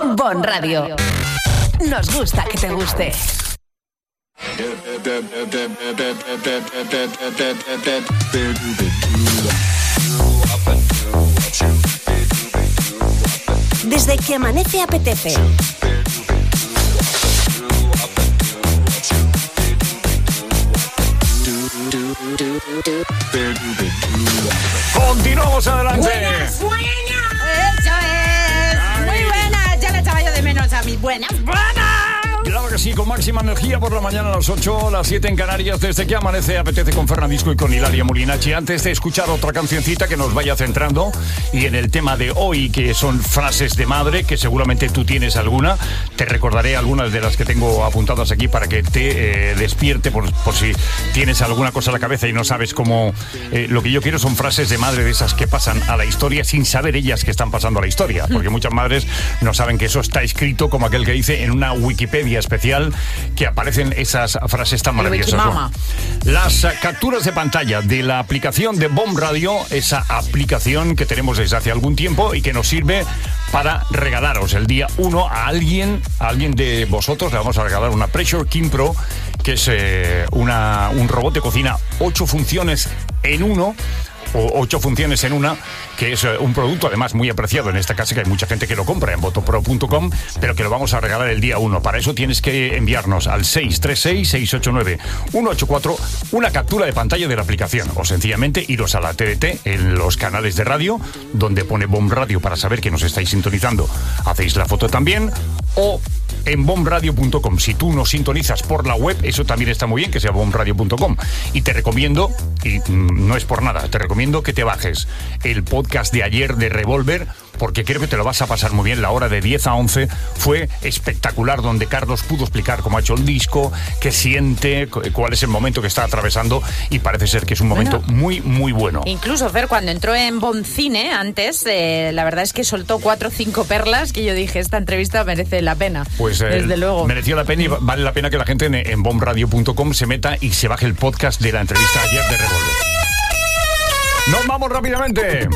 Bon Radio. Nos gusta que te guste. Desde que amanece apetece. Continuamos adelante. Buenas. Eso es. Muy buenas. Ya le echaba yo de menos a mis buenas. Claro que sí, con máxima energía por la mañana a las 8, las 7 en Canarias, desde que amanece apetece con Fernandisco y con Hilaria Molinachi. Antes de escuchar otra cancioncita que nos vaya centrando y en el tema de hoy, que son frases de madre, que seguramente tú tienes alguna, te recordaré algunas de las que tengo apuntadas aquí para que te despierte por si tienes alguna cosa en la cabeza y no sabes cómo. Lo que yo quiero son frases de madre de esas que pasan a la historia sin saber ellas que están pasando a la historia, porque muchas madres no saben que eso está escrito, como aquel que dice en una Wikipedia especial, que aparecen esas frases tan maravillosas. Las capturas de pantalla de la aplicación de Bon Radio, esa aplicación que tenemos desde hace algún tiempo y que nos sirve para regalaros el día 1 a alguien de vosotros. Le vamos a regalar una Pressure King Pro, que es un robot de cocina 8 funciones en uno, o 8 funciones en una, que es un producto además muy apreciado en esta casa, que hay mucha gente que lo compra en votopro.com, pero que lo vamos a regalar el día 1. Para eso tienes que enviarnos al 636-689-184 una captura de pantalla de la aplicación, o sencillamente iros a la TDT en los canales de radio, donde pone Bon Radio para saber que nos estáis sintonizando. Hacéis la foto también, o en bonradio.com. Si tú nos sintonizas por la web, eso también está muy bien, que sea bonradio.com. Y te recomiendo, y no es por nada, te recomiendo que te bajes el podcast de ayer de Revolver, porque creo que te lo vas a pasar muy bien. La hora de 10 a 11 fue espectacular, donde Carlos pudo explicar cómo ha hecho el disco, qué siente, cuál es el momento que está atravesando, y parece ser que es un momento muy, muy bueno. Incluso, Fer, cuando entró en Boncine antes, la verdad es que soltó 4 o 5 perlas que yo dije, esta entrevista merece la pena. Pues desde luego. Mereció la pena, y vale la pena que la gente en bonradio.com se meta y se baje el podcast de la entrevista ayer de Revolver. Nos vamos rápidamente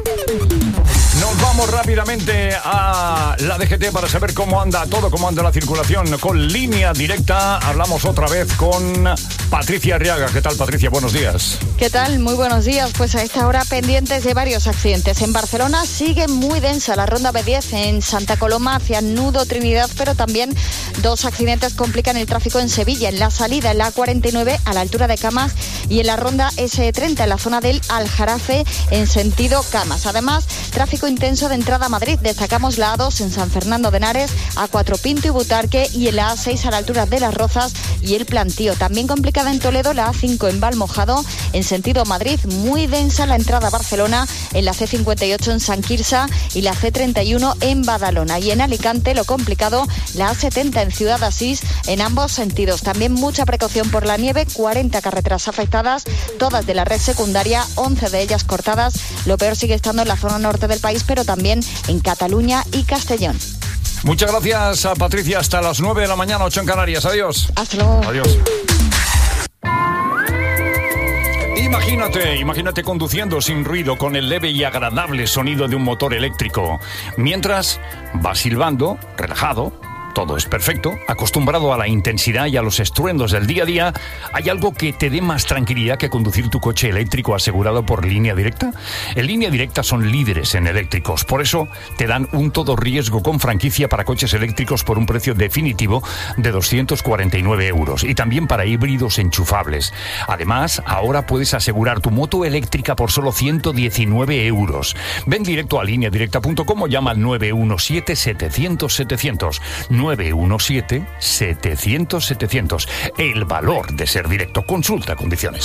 a la DGT para saber cómo anda todo, cómo anda la circulación. Con Línea Directa hablamos otra vez con Patricia Arriaga. ¿Qué tal, Patricia? Buenos días. ¿Qué tal? Muy buenos días. Pues a esta hora pendientes de varios accidentes. En Barcelona sigue muy densa la ronda B10 en Santa Coloma hacia Nudo Trinidad, pero también 2 accidentes complican el tráfico en Sevilla, en la salida en la A49 a la altura de Camas y en la ronda S30 en la zona del Aljarafe en sentido Camas. Además, tráfico intenso de entrada a Madrid. Destacamos la A2 en San Fernando de Henares, A4 Pinto y Butarque, y en la A6 a la altura de Las Rozas y el Plantío. También complicada en Toledo la A5 en Valmojado en sentido Madrid. Muy densa la entrada a Barcelona en la C58 en San Quirze y la C31 en Badalona. Y en Alicante lo complicado la A70 en Ciudad Asís en ambos sentidos. También mucha precaución por la nieve, 40 carreteras afectadas, todas de la red secundaria, 11 de ellas cortadas. Lo peor sigue estando en la zona norte del país, pero también en Cataluña y Castellón. Muchas gracias a Patricia. Hasta las 9 de la mañana, 8 en Canarias. Adiós. Hasta luego. Adiós. Imagínate conduciendo sin ruido con el leve y agradable sonido de un motor eléctrico, mientras vas silbando, relajado. Todo es perfecto, acostumbrado a la intensidad y a los estruendos del día a día. ¿Hay algo que te dé más tranquilidad que conducir tu coche eléctrico asegurado por Línea Directa? En Línea Directa son líderes en eléctricos, por eso te dan un todo riesgo con franquicia para coches eléctricos por un precio definitivo de 249 euros y también para híbridos enchufables. Además, ahora puedes asegurar tu moto eléctrica por solo 119 euros. Ven directo a lineadirecta.com o llama al 917-700-700. 917-700-700. El valor de ser directo. Consulta condiciones.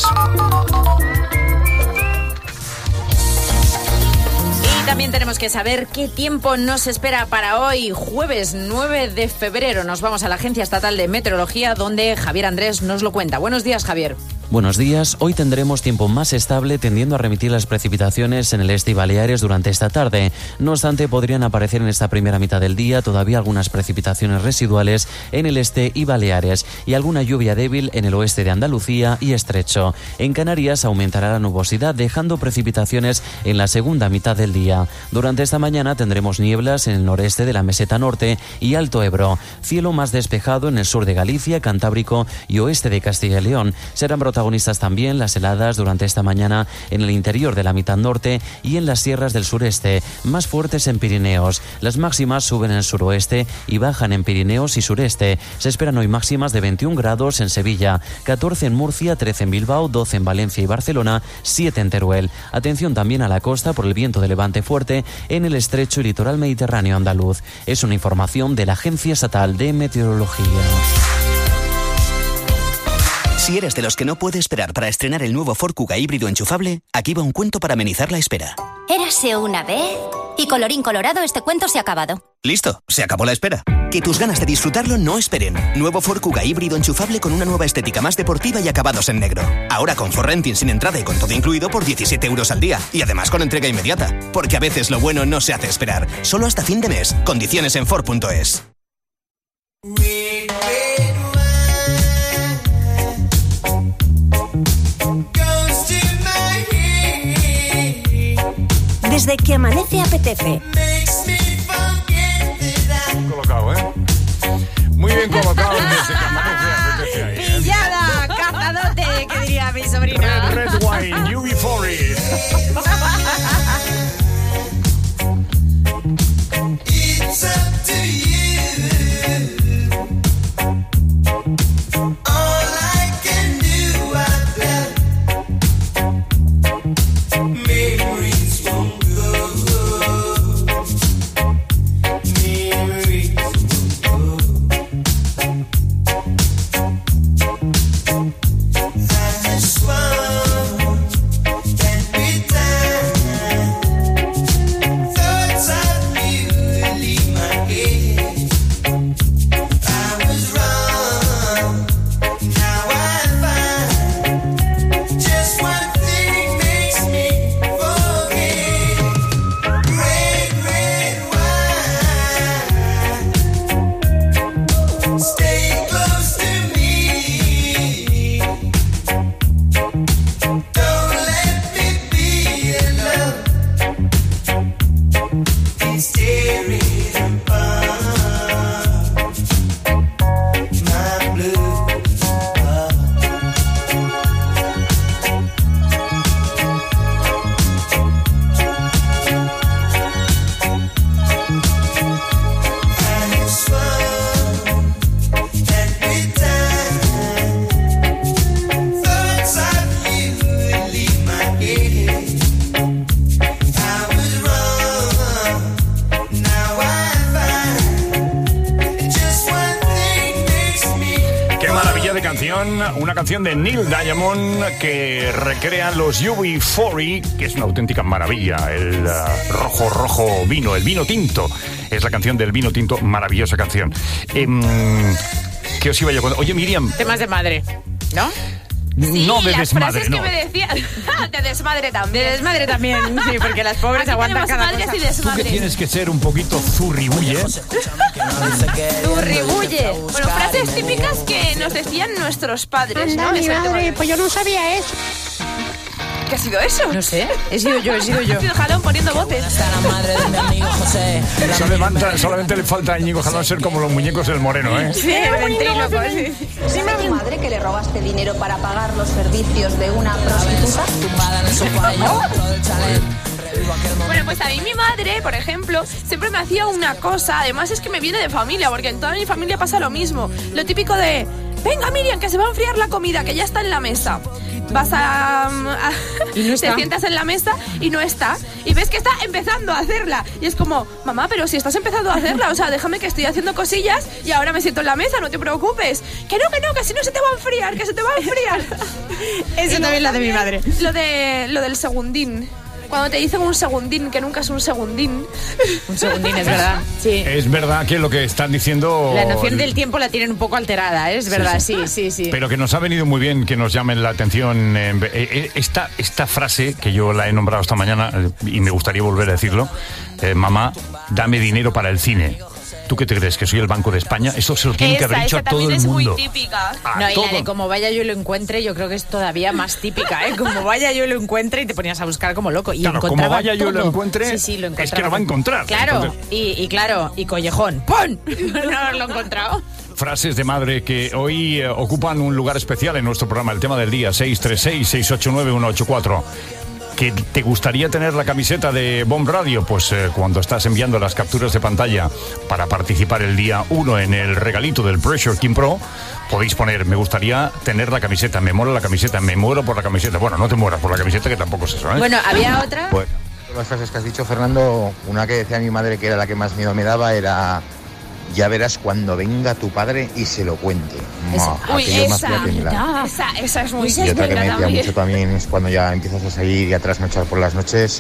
Y también tenemos que saber qué tiempo nos espera para hoy, jueves 9 de febrero. Nos vamos a la Agencia Estatal de Meteorología, donde Javier Andrés nos lo cuenta. Buenos días, Javier. Buenos días. Hoy tendremos tiempo más estable, tendiendo a remitir las precipitaciones en el este y Baleares durante esta tarde. No obstante, podrían aparecer en esta primera mitad del día todavía algunas precipitaciones residuales en el este y Baleares y alguna lluvia débil en el oeste de Andalucía y Estrecho. En Canarias aumentará la nubosidad, dejando precipitaciones en la segunda mitad del día. Durante esta mañana tendremos nieblas en el noreste de la meseta norte y Alto Ebro. Cielo más despejado en el sur de Galicia, Cantábrico y oeste de Castilla y León. Serán protagonistas también las heladas durante esta mañana en el interior de la mitad norte y en las sierras del sureste, más fuertes en Pirineos. Las máximas suben en el suroeste y bajan en Pirineos y sureste. Se esperan hoy máximas de 21 grados en Sevilla, 14 en Murcia, 13 en Bilbao, 12 en Valencia y Barcelona, 7 en Teruel. Atención también a la costa por el viento de levante fuerte en el estrecho y litoral mediterráneo andaluz. Es una información de la Agencia Estatal de Meteorología. Si eres de los que no puede esperar para estrenar el nuevo Ford Kuga híbrido enchufable, aquí va un cuento para amenizar la espera. Érase una vez y colorín colorado, este cuento se ha acabado. Listo, se acabó la espera. Que tus ganas de disfrutarlo no esperen. Nuevo Ford Kuga híbrido enchufable con una nueva estética más deportiva y acabados en negro. Ahora con Ford Renting sin entrada y con todo incluido por 17 euros al día. Y además con entrega inmediata. Porque a veces lo bueno no se hace esperar. Solo hasta fin de mes. Condiciones en Ford.es. Desde que amanece apetece. Colocado, ¿eh? Muy bien colocado desde que amanece apetece ahí, ¿eh? Pillada, cazadote, que diría mi sobrina. Red Wine, UB40. It's up to you. All I can do, I bet. Memories won't go. Memories won't go. I just want that we time. Thoughts of you leave my head. I was wrong. Now I find just one thing makes me forget. Red wine. Stay close to me. Don't let me be alone. It's tearing apart my blue heart. I just want every time thoughts of you leave my head. I was wrong. Now I find just one thing makes me. Qué maravilla de canción, una canción de Neil Diamond que recrea los UB40, que es una auténtica maravilla. El rojo vino, el vino tinto. Es la canción del vino tinto, maravillosa canción. ¿Qué os iba yo a contar? Oye, Miriam. Temas de madre, ¿no? Sí, no de las desmadre, frases no. que me decían. De desmadre también. De desmadre también, sí, porque las pobres Aquí aguantan tenemos cada madres cosa. y Tú que desmadres. tienes que ser un poquito zurribulle. Turribulle. Bueno, frases típicas que nos decían nuestros padres, ¿no? Es el tema de hoy. pues yo no sabía eso. ¿Qué ha sido eso? No sé, he sido yo. Ha sido Jalón poniendo botes. Solamente le falta a Íñigo Jalón ser como los muñecos del Moreno, ¿eh? Sí, el ventríloco, sí. ¿Dime a tu madre que le robaste dinero para pagar los servicios de una prostituta? Bueno, pues a mí mi madre, por ejemplo, siempre me hacía una cosa. Además es que me viene de familia, porque en toda mi familia pasa lo mismo. Lo típico de: venga, Miriam, que se va a enfriar la comida, que ya está en la mesa. Vas Y no está. te sientas en la mesa y no está. Y ves que está empezando a hacerla. Y es como: mamá, pero si estás empezando a hacerla, o sea, déjame que estoy haciendo cosillas y ahora me siento en la mesa, no te preocupes. Que no, que si no se te va a enfriar, que se te va a enfriar. Eso también la de mi madre. Lo del segundín. cuando te dicen un segundín, que nunca es un segundín. Un segundín, es verdad. Sí. Es verdad que lo que están diciendo... La noción del tiempo la tienen un poco alterada, ¿eh? Es verdad, sí. Pero que nos ha venido muy bien que nos llamen la atención esta frase que yo la he nombrado esta mañana y me gustaría volver a decirlo. Mamá, dame dinero para el cine. ¿Tú qué te crees? ¿Que soy el Banco de España? Eso se lo tiene que haber dicho a todo el mundo. Esa también es muy típica. No, y la de como vaya yo y lo encuentre, yo creo que es todavía más típica, ¿eh? Como vaya yo y lo encuentre y te ponías a buscar como loco. Y claro, como vaya yo y lo encuentre, sí, lo es que lo va a encontrar. Claro, entonces... claro, y collejón. ¡Pum! No haberlo encontrado. Frases de madre que hoy ocupan un lugar especial en nuestro programa. El tema del día, 636-689-184. ¿Que te gustaría tener la camiseta de Bomb Radio? Pues cuando estás enviando las capturas de pantalla para participar el día 1 en el regalito del Pressure King Pro, podéis poner, me gustaría tener la camiseta, me mola la camiseta, me muero por la camiseta. Bueno, no te mueras por la camiseta, que tampoco es eso, ¿eh? Bueno, había otra... Pues las frases que has dicho, Fernando, una que decía mi madre que era la que más miedo me daba era... Ya verás cuando venga tu padre y se lo cuente. Esa es muy... Y otra que me decía mucho también es cuando ya empiezas a salir y a trasnochar por las noches,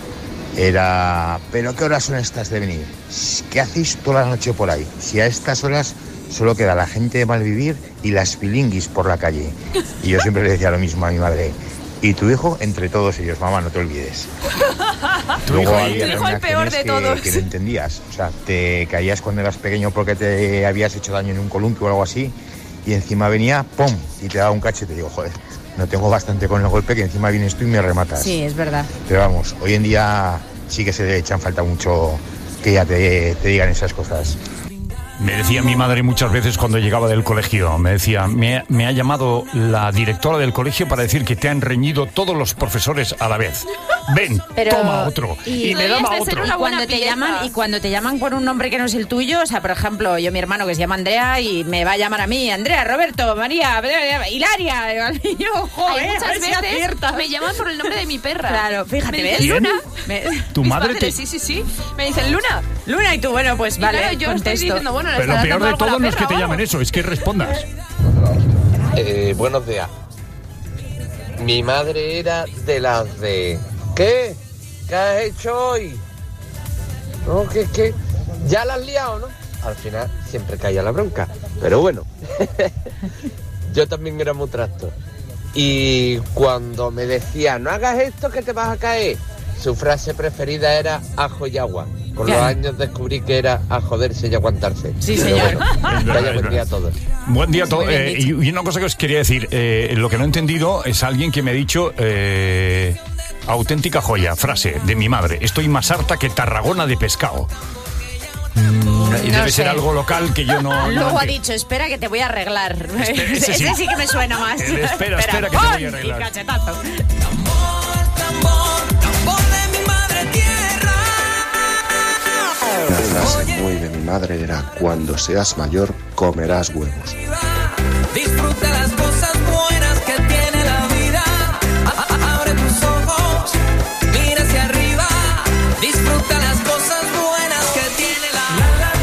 era, ¿pero qué horas son estas de venir? ¿Qué hacéis toda la noche por ahí? Si a estas horas solo queda la gente de Malvivir y las pilinguis por la calle. Y yo siempre le decía lo mismo a mi madre. Y tu hijo entre todos ellos, mamá, no te olvides. Tu hijo el peor de todos. Que no entendías. O sea, te caías cuando eras pequeño porque te habías hecho daño en un columpio o algo así. Y encima venía, ¡pum! Y te daba un cachete. Digo, joder, no tengo bastante con el golpe que encima vienes tú y me rematas. Sí, es verdad. Pero vamos, hoy en día sí que se echan falta mucho que ya te digan esas cosas. Me decía mi madre muchas veces cuando llegaba del colegio, me decía, me ha llamado la directora del colegio para decir que te han reñido todos los profesores a la vez. Ven, toma otro. Y me daba otro. Cuando te llaman por un nombre que no es el tuyo, o sea, por ejemplo, yo mi hermano que se llama Andrea y me va a llamar a mí, Andrea, Roberto, María, Hilaria. Y yo, joder, muchas veces me llaman por el nombre de mi perra. Claro, fíjate, ¿ves? Luna. ¿Tu madre te...? Sí. Me dicen Luna. Luna, y tú, bueno, pues vale, claro, yo contesto. estoy diciendo, bueno, pero lo peor de todo no es que te llamen eso, es que respondas. Buenos días. Mi madre era de las de... ¿Qué? ¿Qué has hecho hoy? No, que ya la has liado, ¿no? Al final siempre caía la bronca. Pero bueno, yo también era muy trasto. Y cuando me decía, no hagas esto que te vas a caer, su frase preferida era ajo y agua. Con los años descubrí que era a joderse y aguantarse. Sí, señor. Bueno, vaya buen día a todos. Buen día a todos. Y una cosa que os quería decir, lo que no he entendido es alguien que me ha dicho... auténtica joya, frase de mi madre. Estoy más harta que Tarragona de pescado. Y debe ser algo local que yo no... Luego ha dicho, espera que te voy a arreglar. Ese sí que me suena más. Espera que te voy a arreglar. Y cachetazo. Una frase muy de mi madre era, cuando seas mayor comerás huevos. Disfruta las cosas buenas que tiene la vida. Abre tus ojos, mira hacia arriba. Disfruta las cosas buenas que tiene la vida.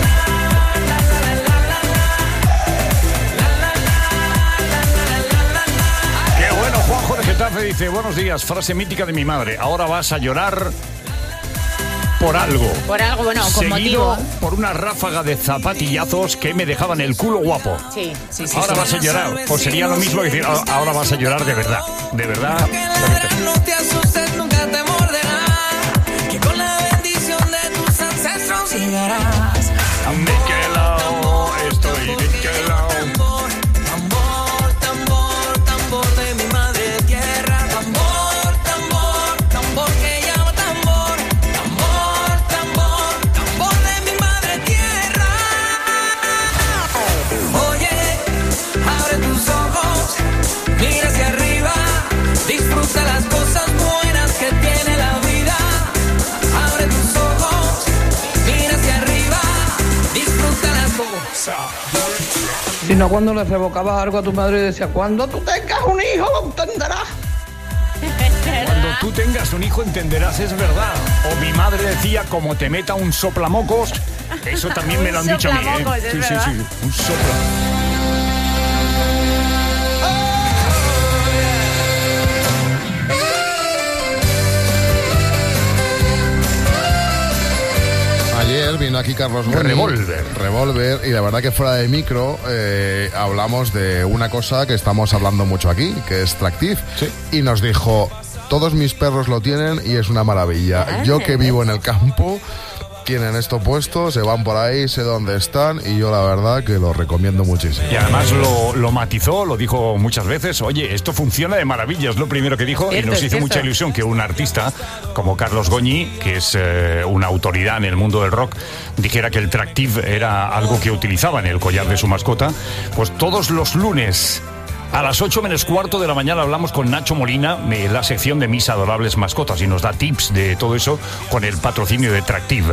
Qué bueno, Juanjo de Getafe dice, buenos días, frase mítica de mi madre. Ahora vas a llorar por algo. Por algo, bueno, con seguido motivo. Por una ráfaga de zapatillazos que me dejaban el culo guapo. Sí. Ahora vas a llorar. Pues sería lo mismo que decir, ahora vas a llorar de verdad. De verdad. No te asustes, nunca te morderá. Que con la bendición de tus ancestros llegarás. Niquelao, estoy niquelao. Tambor de mi madre tierra. Tambor que llama tambor. Tambor de mi madre tierra. Oye, abre tus ojos, mira hacia arriba. Disfruta las cosas buenas que tiene la vida. Abre tus ojos, mira hacia arriba. Disfruta las cosas. Sino cuando le revocabas algo a tu madre y decía, cuando tú tengas un hijo lo entenderás. Cuando tú tengas un hijo entenderás, es verdad. O mi madre decía, como te meta un soplamocos. Eso también me lo han dicho a mí, ¿eh? Sí, un sopla. ayer vino aquí Carlos Goñi. Revolver, y la verdad que fuera de micro hablamos de una cosa que estamos hablando mucho aquí, que es Tractive. Sí. Y nos dijo, todos mis perros lo tienen y es una maravilla. Yo que vivo en el campo, tienen esto puesto, se van por ahí, sé dónde están, y yo la verdad que lo recomiendo muchísimo. Y además lo matizó, lo dijo muchas veces, oye, esto funciona de maravilla, es lo primero que dijo, y nos hizo mucha ilusión que un artista como Carlos Goñi, que es una autoridad en el mundo del rock, dijera que el Tractive era algo que utilizaba en el collar de su mascota. Pues todos los lunes a las 8 menos cuarto de la mañana hablamos con Nacho Molina, en la sección de Mis Adorables Mascotas, y nos da tips de todo eso con el patrocinio de Tractive.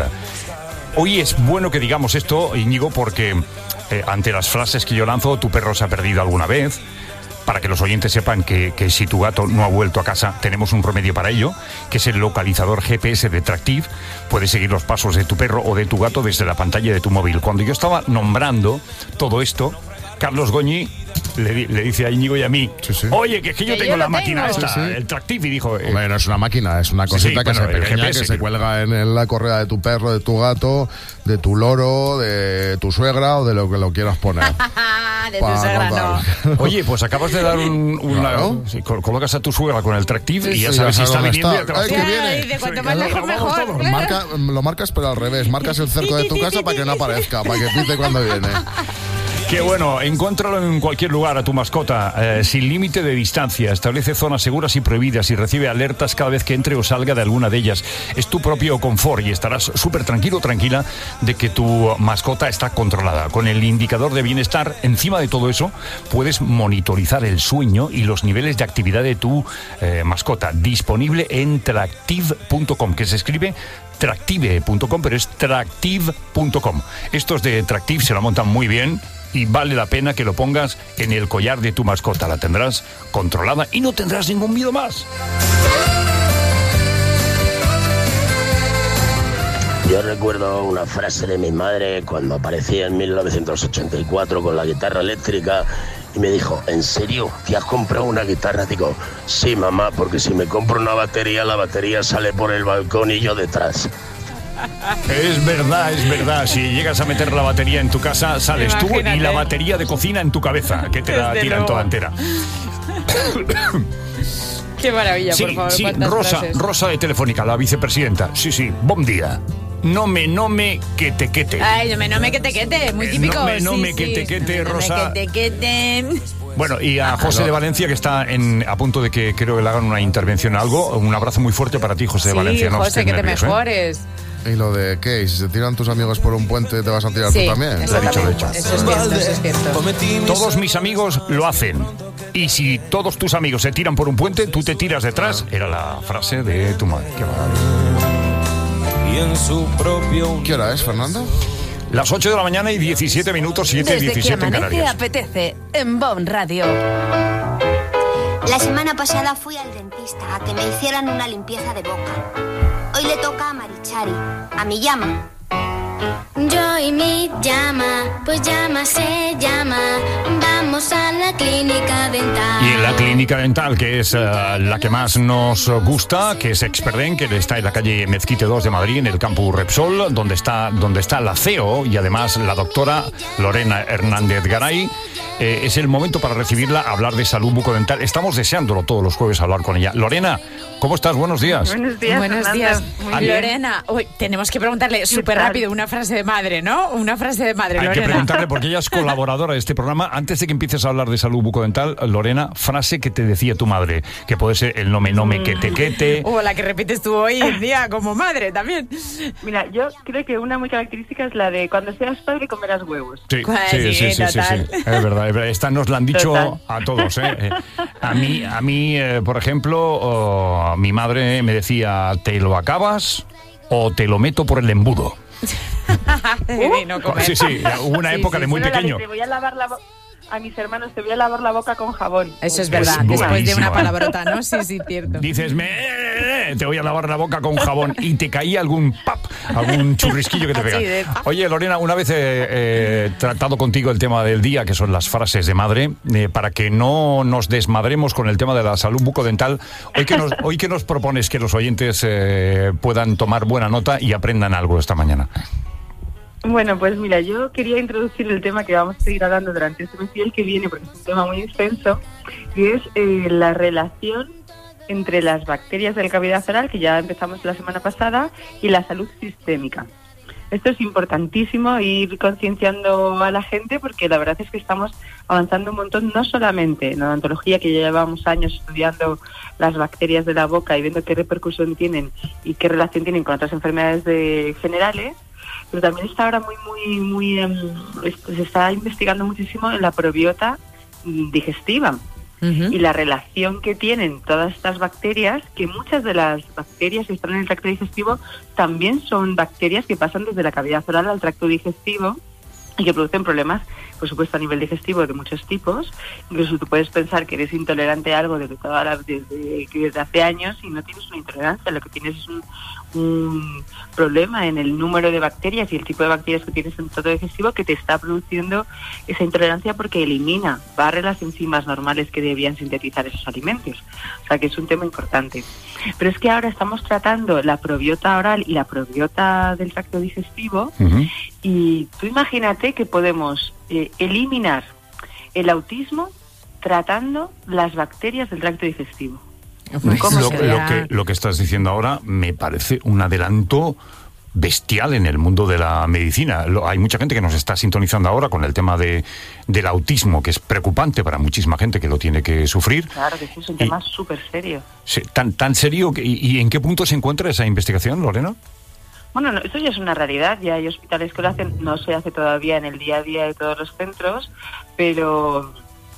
Hoy es bueno que digamos esto, Íñigo, porque ante las frases que yo lanzo, tu perro se ha perdido alguna vez, para que los oyentes sepan que si tu gato no ha vuelto a casa, tenemos un remedio para ello, que es el localizador GPS de Tractive. Puedes seguir los pasos de tu perro o de tu gato desde la pantalla de tu móvil. Cuando yo estaba nombrando todo esto, Carlos Goñi le dice a Íñigo y a mí, oye, que es que yo tengo la máquina esta, el Tractive, y dijo... Hombre, no es una máquina, es una cosita que se pequeña, que se cuelga en la correa de tu perro, de tu gato, de tu loro, de tu suegra o de lo que lo quieras poner. De tu suegra no. Oye, pues acabas de dar Claro. colocas a tu suegra con el Tractive y ya sabes si está viniendo y ya te vas. De cuanto más lejos mejor. Lo marcas pero al revés, marcas el cerco de tu casa para que no aparezca, para que pite cuando viene. Qué bueno, encuéntralo en cualquier lugar a tu mascota, sin límite de distancia, establece zonas seguras y prohibidas y recibe alertas cada vez que entre o salga de alguna de ellas. Es tu propio confort y estarás súper tranquilo, tranquila de que tu mascota está controlada. Con el indicador de bienestar, encima de todo eso, puedes monitorizar el sueño y los niveles de actividad de tu mascota. Disponible en tractive.com, que se escribe tractive.com, pero es tractive.com. Estos de Tractive se la montan muy bien y vale la pena que lo pongas en el collar de tu mascota. La tendrás controlada y no tendrás ningún miedo más. Yo recuerdo una frase de mi madre cuando aparecía en 1984 con la guitarra eléctrica y me dijo, ¿en serio? ¿Te has comprado una guitarra? Digo, sí, mamá, porque si me compro una batería, la batería sale por el balcón y yo detrás. Es verdad. Si llegas a meter la batería en tu casa, sales tú y la batería de cocina en tu cabeza, que te la tiran toda entera. Qué maravilla, por favor. Sí, Rosa de Telefónica, la vicepresidenta. Sí, buen día. No me quete. Ay, no me quete, muy típico. No me quete, Rosa. No me quete. Bueno, y a José de Valencia, que está a punto de que creo que le hagan una intervención o algo. Un abrazo muy fuerte para ti, José de Valencia. No José, que te mejores. ¿Y lo de qué? ¿Y si se tiran tus amigos por un puente, te vas a tirar tú también? Lo he dicho. Eso es cierto. Todos mis amigos lo hacen. Y si todos tus amigos se tiran por un puente, tú te tiras detrás. Era la frase de tu madre. Qué maravilla. Y en su propio... ¿Qué hora es, Fernando? Las 8 de la mañana y 17 minutos, 7:17 en Canarias. Te apetece en Bon Radio. La semana pasada fui al dentista a que me hicieran una limpieza de boca. Hoy le toca a Marichari, a mi llama. Yo y mi llama, pues llama se llama. Vamos a la clínica dental. Y en la clínica dental, que es la que más nos gusta, que es Experdent, que está en la calle Mezquite 2 de Madrid, en el campus Repsol, donde está la CEO y además la doctora Lorena Hernández Garay. Es el momento para recibirla, hablar de salud bucodental. Estamos deseándolo todos los jueves hablar con ella. Lorena, ¿cómo estás? Buenos días. Buenos días. Buenos días. Lorena, hoy tenemos que preguntarle súper rápido una frase de madre, ¿no? Una frase de madre, Lorena. Hay que preguntarle, porque ella es colaboradora de este programa. Antes de que empieces a hablar de salud bucodental, Lorena, frase que te decía tu madre, que puede ser el no me quete. O la que repites tú hoy en día como madre también. Mira, yo creo que una muy característica es la de cuando seas padre comerás huevos. Sí. Es verdad. Esta nos la han dicho a todos. A mí, por ejemplo, mi madre me decía, ¿te lo acabas o te lo meto por el embudo? Sí, hubo una época de muy pequeño. Te voy a lavar la boca. A mis hermanos, te voy a lavar la boca con jabón. Eso es verdad, después de una palabrota, ¿no? Sí, cierto. Dices, te voy a lavar la boca con jabón y te caía algún churrisquillo que te pega. Oye, Lorena, una vez he tratado contigo el tema del día, que son las frases de madre, para que no nos desmadremos con el tema de la salud bucodental. Hoy que nos propones que los oyentes puedan tomar buena nota y aprendan algo esta mañana. Bueno, pues mira, yo quería introducir el tema que vamos a seguir hablando durante este mes y el que viene, porque es un tema muy extenso, que es la relación entre las bacterias de la cavidad oral, que ya empezamos la semana pasada, y la salud sistémica. Esto es importantísimo, ir concienciando a la gente, porque la verdad es que estamos avanzando un montón, no solamente en odontología, que ya llevamos años estudiando las bacterias de la boca y viendo qué repercusión tienen y qué relación tienen con otras enfermedades generales, pero también está ahora se está investigando muchísimo en la probiota digestiva. Y la relación que tienen todas estas bacterias, que muchas de las bacterias que están en el tracto digestivo también son bacterias que pasan desde la cavidad oral al tracto digestivo y que producen problemas, por supuesto, a nivel digestivo de muchos tipos. Incluso tú puedes pensar que eres intolerante a algo desde hace años y no tienes una intolerancia, lo que tienes es un problema en el número de bacterias y el tipo de bacterias que tienes en el tracto digestivo que te está produciendo esa intolerancia, porque barre las enzimas normales que debían sintetizar esos alimentos. O sea que es un tema importante. Pero es que ahora estamos tratando la probiota oral y la probiota del tracto digestivo, y tú imagínate que podemos eliminar el autismo tratando las bacterias del tracto digestivo. Lo que estás diciendo ahora me parece un adelanto bestial en el mundo de la medicina. Hay mucha gente que nos está sintonizando ahora con el tema del autismo, que es preocupante para muchísima gente que lo tiene que sufrir. Claro que sí, es un tema súper serio. Sí, tan serio. ¿Y en qué punto se encuentra esa investigación, Lorena? Bueno, no, eso ya es una realidad, ya hay hospitales que lo hacen, no se hace todavía en el día a día de todos los centros, pero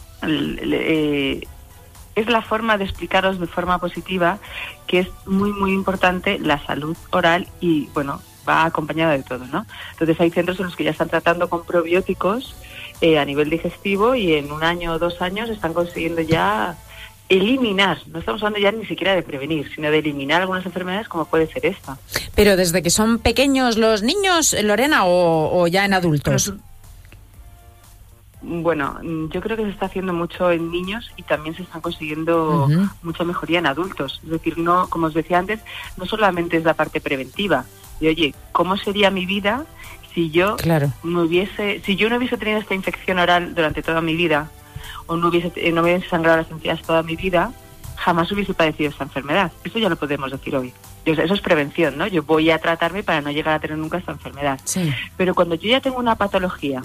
es la forma de explicaros de forma positiva que es muy, muy importante la salud oral y, bueno, va acompañada de todo, ¿no? Entonces hay centros en los que ya están tratando con probióticos a nivel digestivo y en 1 año o 2 años están consiguiendo ya eliminar, no estamos hablando ya ni siquiera de prevenir, sino de eliminar algunas enfermedades como puede ser esta. ¿Pero desde que son pequeños los niños, Lorena, o ya en adultos? Bueno, yo creo que se está haciendo mucho en niños y también se están consiguiendo mucha mejoría en adultos. Es decir, no, como os decía antes, no solamente es la parte preventiva. Y oye, ¿cómo sería mi vida si yo no hubiese tenido esta infección oral durante toda mi vida? O no me hubiese sangrado las encías toda mi vida, jamás hubiese padecido esta enfermedad. Eso ya lo podemos decir hoy. Eso es prevención, ¿no? Yo voy a tratarme para no llegar a tener nunca esta enfermedad. Sí. Pero cuando yo ya tengo una patología,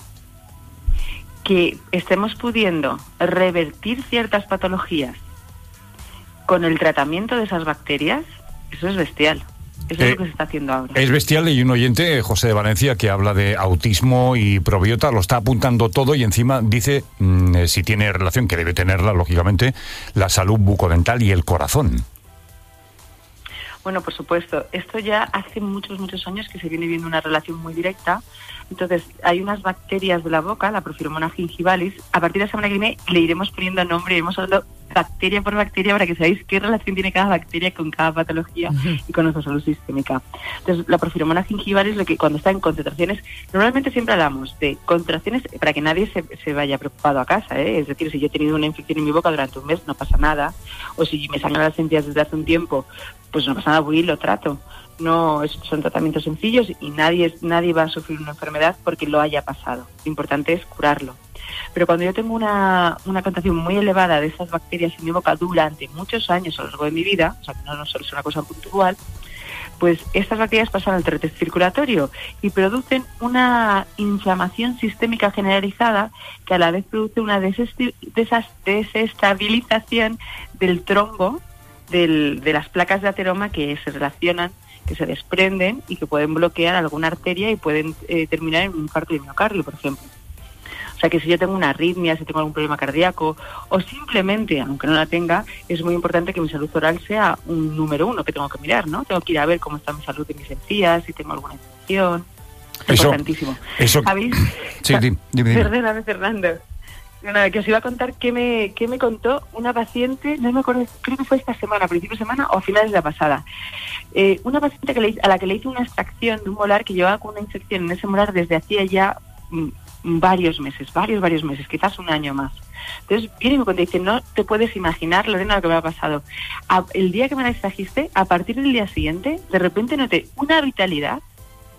que estemos pudiendo revertir ciertas patologías con el tratamiento de esas bacterias, eso es bestial. Eso es lo que se está haciendo ahora. Es bestial, y un oyente, José de Valencia, que habla de autismo y probiota, lo está apuntando todo y encima dice si tiene relación, que debe tenerla, lógicamente, la salud bucodental y el corazón. Bueno, por supuesto. Esto ya hace muchos años que se viene viendo una relación muy directa. Entonces, hay unas bacterias de la boca, la Prophylomonas gingivalis. A partir de la semana que viene le iremos poniendo nombre, iremos hablando bacteria por bacteria para que sabéis qué relación tiene cada bacteria con cada patología y con nuestra salud sistémica. Entonces, la Prophylomonas gingivalis, lo que cuando está en concentraciones, normalmente siempre hablamos de concentraciones para que nadie se vaya preocupado a casa, ¿eh? Es decir, si yo he tenido una infección en mi boca durante un mes, no pasa nada. O si me sangran las encías desde hace un tiempo, pues no pasa nada, voy y lo trato. No, son tratamientos sencillos y nadie va a sufrir una enfermedad porque lo haya pasado. Lo importante es curarlo. Pero cuando yo tengo una concentración muy elevada de esas bacterias en mi boca durante muchos años a lo largo de mi vida, o sea que no solo es una cosa puntual, pues estas bacterias pasan al tracto circulatorio y producen una inflamación sistémica generalizada que a la vez produce una desestabilización del trombo, de las placas de ateroma que se relacionan, que se desprenden y que pueden bloquear alguna arteria y pueden terminar en un infarto de miocardio, por ejemplo. O sea que si yo tengo una arritmia, si tengo algún problema cardíaco o simplemente, aunque no la tenga, es muy importante que mi salud oral sea un número 1 que tengo que mirar, ¿no? Tengo que ir a ver cómo está mi salud de mis encías, si tengo alguna infección. Es importantísimo. ¿Sabéis? Sí, dime. Perdóname, Fernando. Nada, que os iba a contar qué me contó una paciente, no me acuerdo, creo que fue esta semana, a principios de semana o a finales de la pasada. Una paciente a la que le hice una extracción de un molar que llevaba con una infección en ese molar desde hacía ya varios meses, quizás un año más. Entonces viene y me cuenta y dice, no te puedes imaginar, Lorena, lo que me ha pasado. El día que me la extrajiste, a partir del día siguiente, de repente noté una vitalidad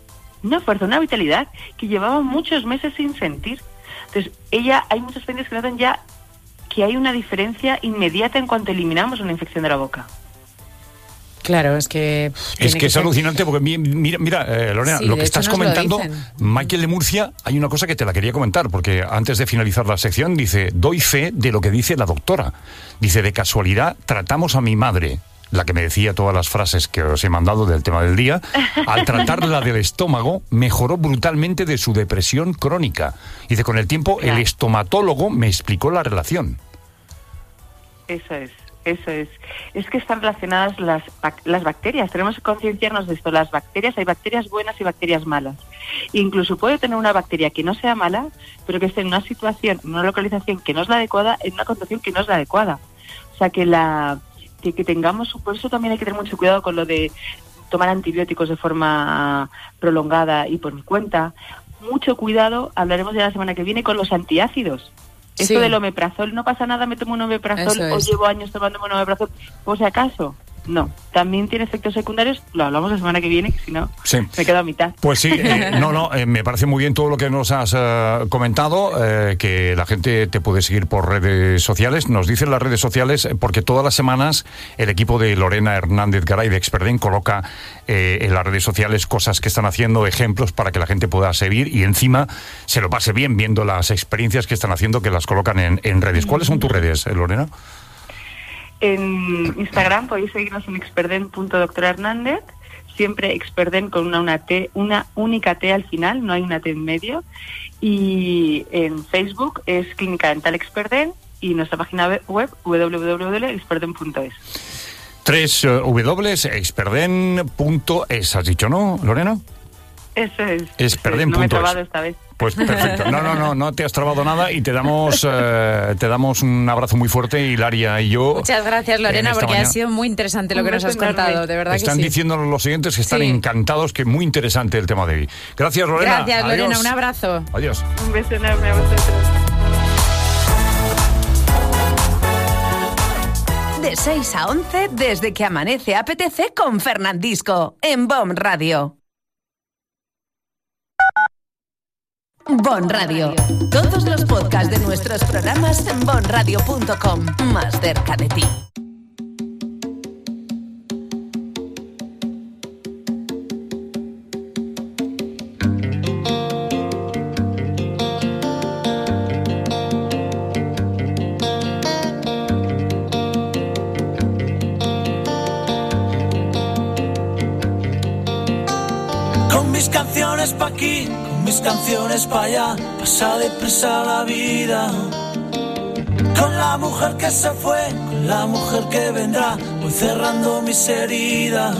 una fuerza, una vitalidad que llevaba muchos meses sin sentir. Entonces, hay muchos pacientes que notan ya que hay una diferencia inmediata en cuanto eliminamos una infección de la boca. Claro, es que... Es alucinante porque mira, Lorena, Sí, lo que de estás hecho nos lo comentando, dicen. Michael de Murcia, hay una cosa que te la quería comentar, porque antes de finalizar la sección dice, doy fe de lo que dice la doctora. Dice, de casualidad, tratamos a mi madre, la que me decía todas las frases que os he mandado del tema del día, al tratarla del estómago, mejoró brutalmente de su depresión crónica. Dice, con el tiempo, el estomatólogo me explicó la relación. Eso es. Es que están relacionadas las bacterias. Tenemos que concienciarnos de esto. Las bacterias, hay bacterias buenas y bacterias malas. Incluso puede tener una bacteria que no sea mala, pero que esté en una situación, en una localización que no es la adecuada, en una condición que no es la adecuada. O sea, que tengamos, por eso también hay que tener mucho cuidado con lo de tomar antibióticos de forma prolongada y por mi cuenta. Mucho cuidado, hablaremos ya la semana que viene, con los antiácidos. Esto del omeprazol, no pasa nada, me tomo un omeprazol o llevo años tomándome un omeprazol, por si acaso. No, también tiene efectos secundarios, lo hablamos la semana que viene, que si no, me quedo a mitad. Pues sí, me parece muy bien todo lo que nos has comentado, que la gente te puede seguir por redes sociales. Nos dicen las redes sociales, porque todas las semanas el equipo de Lorena Hernández Garay de Experden coloca en las redes sociales cosas que están haciendo, ejemplos para que la gente pueda seguir y encima se lo pase bien viendo las experiencias que están haciendo, que las colocan en redes. ¿Cuáles son tus redes, Lorena? En Instagram podéis seguirnos en experden.doctora-Hernández, siempre Experden con una única T al final, no hay una T en medio, y en Facebook es Clínica Dental Experden y nuestra página web www.experden.es. 3 Experden.es, has dicho, ¿no, Lorena? Eso es. Experden.es. No me he trabado esta vez. Pues perfecto. No te has trabado nada y te damos un abrazo muy fuerte, Hilaria y yo. Muchas gracias, Lorena, porque mañana. Ha sido muy interesante lo que nos has contado, de verdad. Están que sí. diciéndonos los siguientes que están encantados, que muy interesante el tema de hoy. Gracias, Lorena. Gracias, Lorena, Adiós. un abrazo. Adiós. Un beso enorme a vosotros. De 6 a 11, desde que amanece apetece con Fernandisco, en BOM Radio. Bon Radio. Todos los podcasts de nuestros programas en bonradio.com. Más cerca de ti. Con mis canciones pa' aquí, mis canciones pa' allá, pasa deprisa la vida. Con la mujer que se fue, con la mujer que vendrá, voy cerrando mis heridas.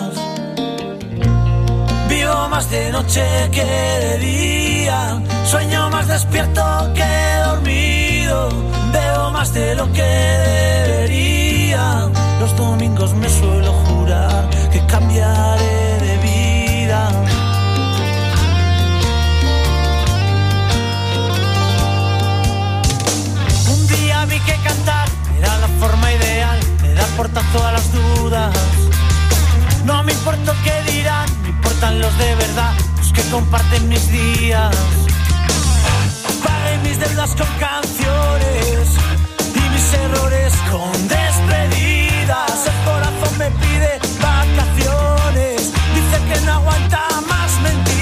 Vivo más de noche que de día, sueño más despierto que dormido, veo más de lo que debería. Los domingos me suelo jurar que cambiaré de vida. Vi que cantar era la forma ideal de dar portazo a las dudas. No me importa qué dirán, me importan los de verdad, los que comparten mis días. Pagué mis deudas con canciones y mis errores con despedidas. El corazón me pide vacaciones, dice que no aguanta más mentiras.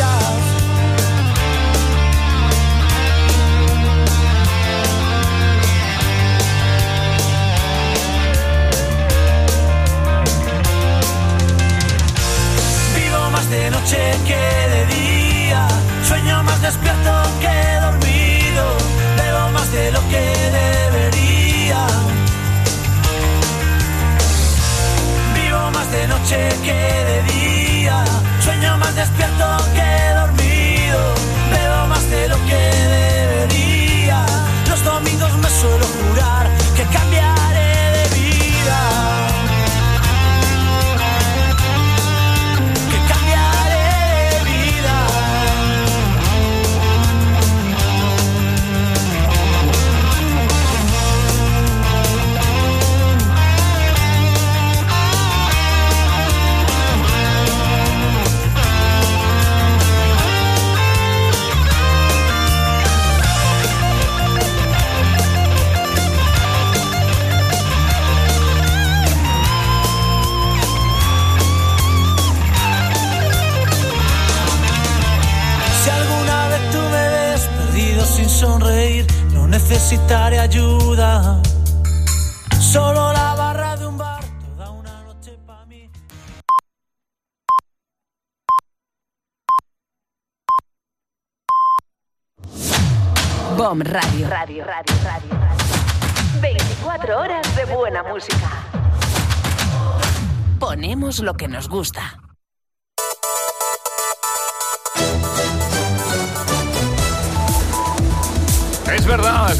De noche que de día, sueño más despierto que dormido, veo sonreír, no necesitaré ayuda. Solo la barra de un bar, toda una noche pa' mí. BOM Radio. 24 horas de buena música. Ponemos lo que nos gusta. Es verdad.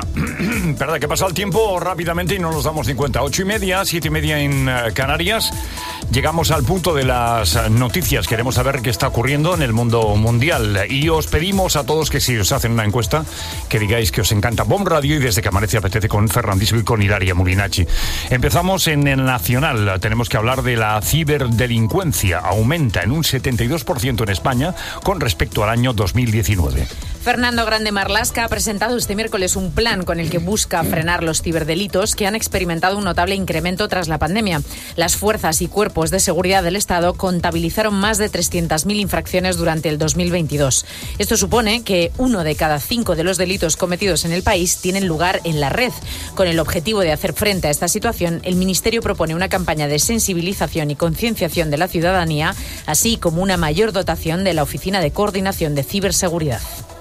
Verdad que pasa el tiempo rápidamente y no nos damos ni cuenta. 8:30, 7:30 en Canarias. Llegamos al punto de las noticias. Queremos saber qué está ocurriendo en el mundo mundial. Y os pedimos a todos que si os hacen una encuesta, que digáis que os encanta BOM Radio y desde que amanece apetece con Fernandisco y con Hilaria Molinachi. Empezamos en el Nacional. Tenemos que hablar de la ciberdelincuencia. Aumenta en un 72% en España con respecto al año 2019. Fernando Grande Marlaska ha presentado este miércoles un plan con el que busca frenar los ciberdelitos que han experimentado un notable incremento tras la pandemia. Las fuerzas y cuerpos de seguridad del Estado contabilizaron más de 300.000 infracciones durante el 2022. Esto supone que 1 de cada 5 de los delitos cometidos en el país tienen lugar en la red. Con el objetivo de hacer frente a esta situación, el Ministerio propone una campaña de sensibilización y concienciación de la ciudadanía, así como una mayor dotación de la Oficina de Coordinación de Ciberseguridad.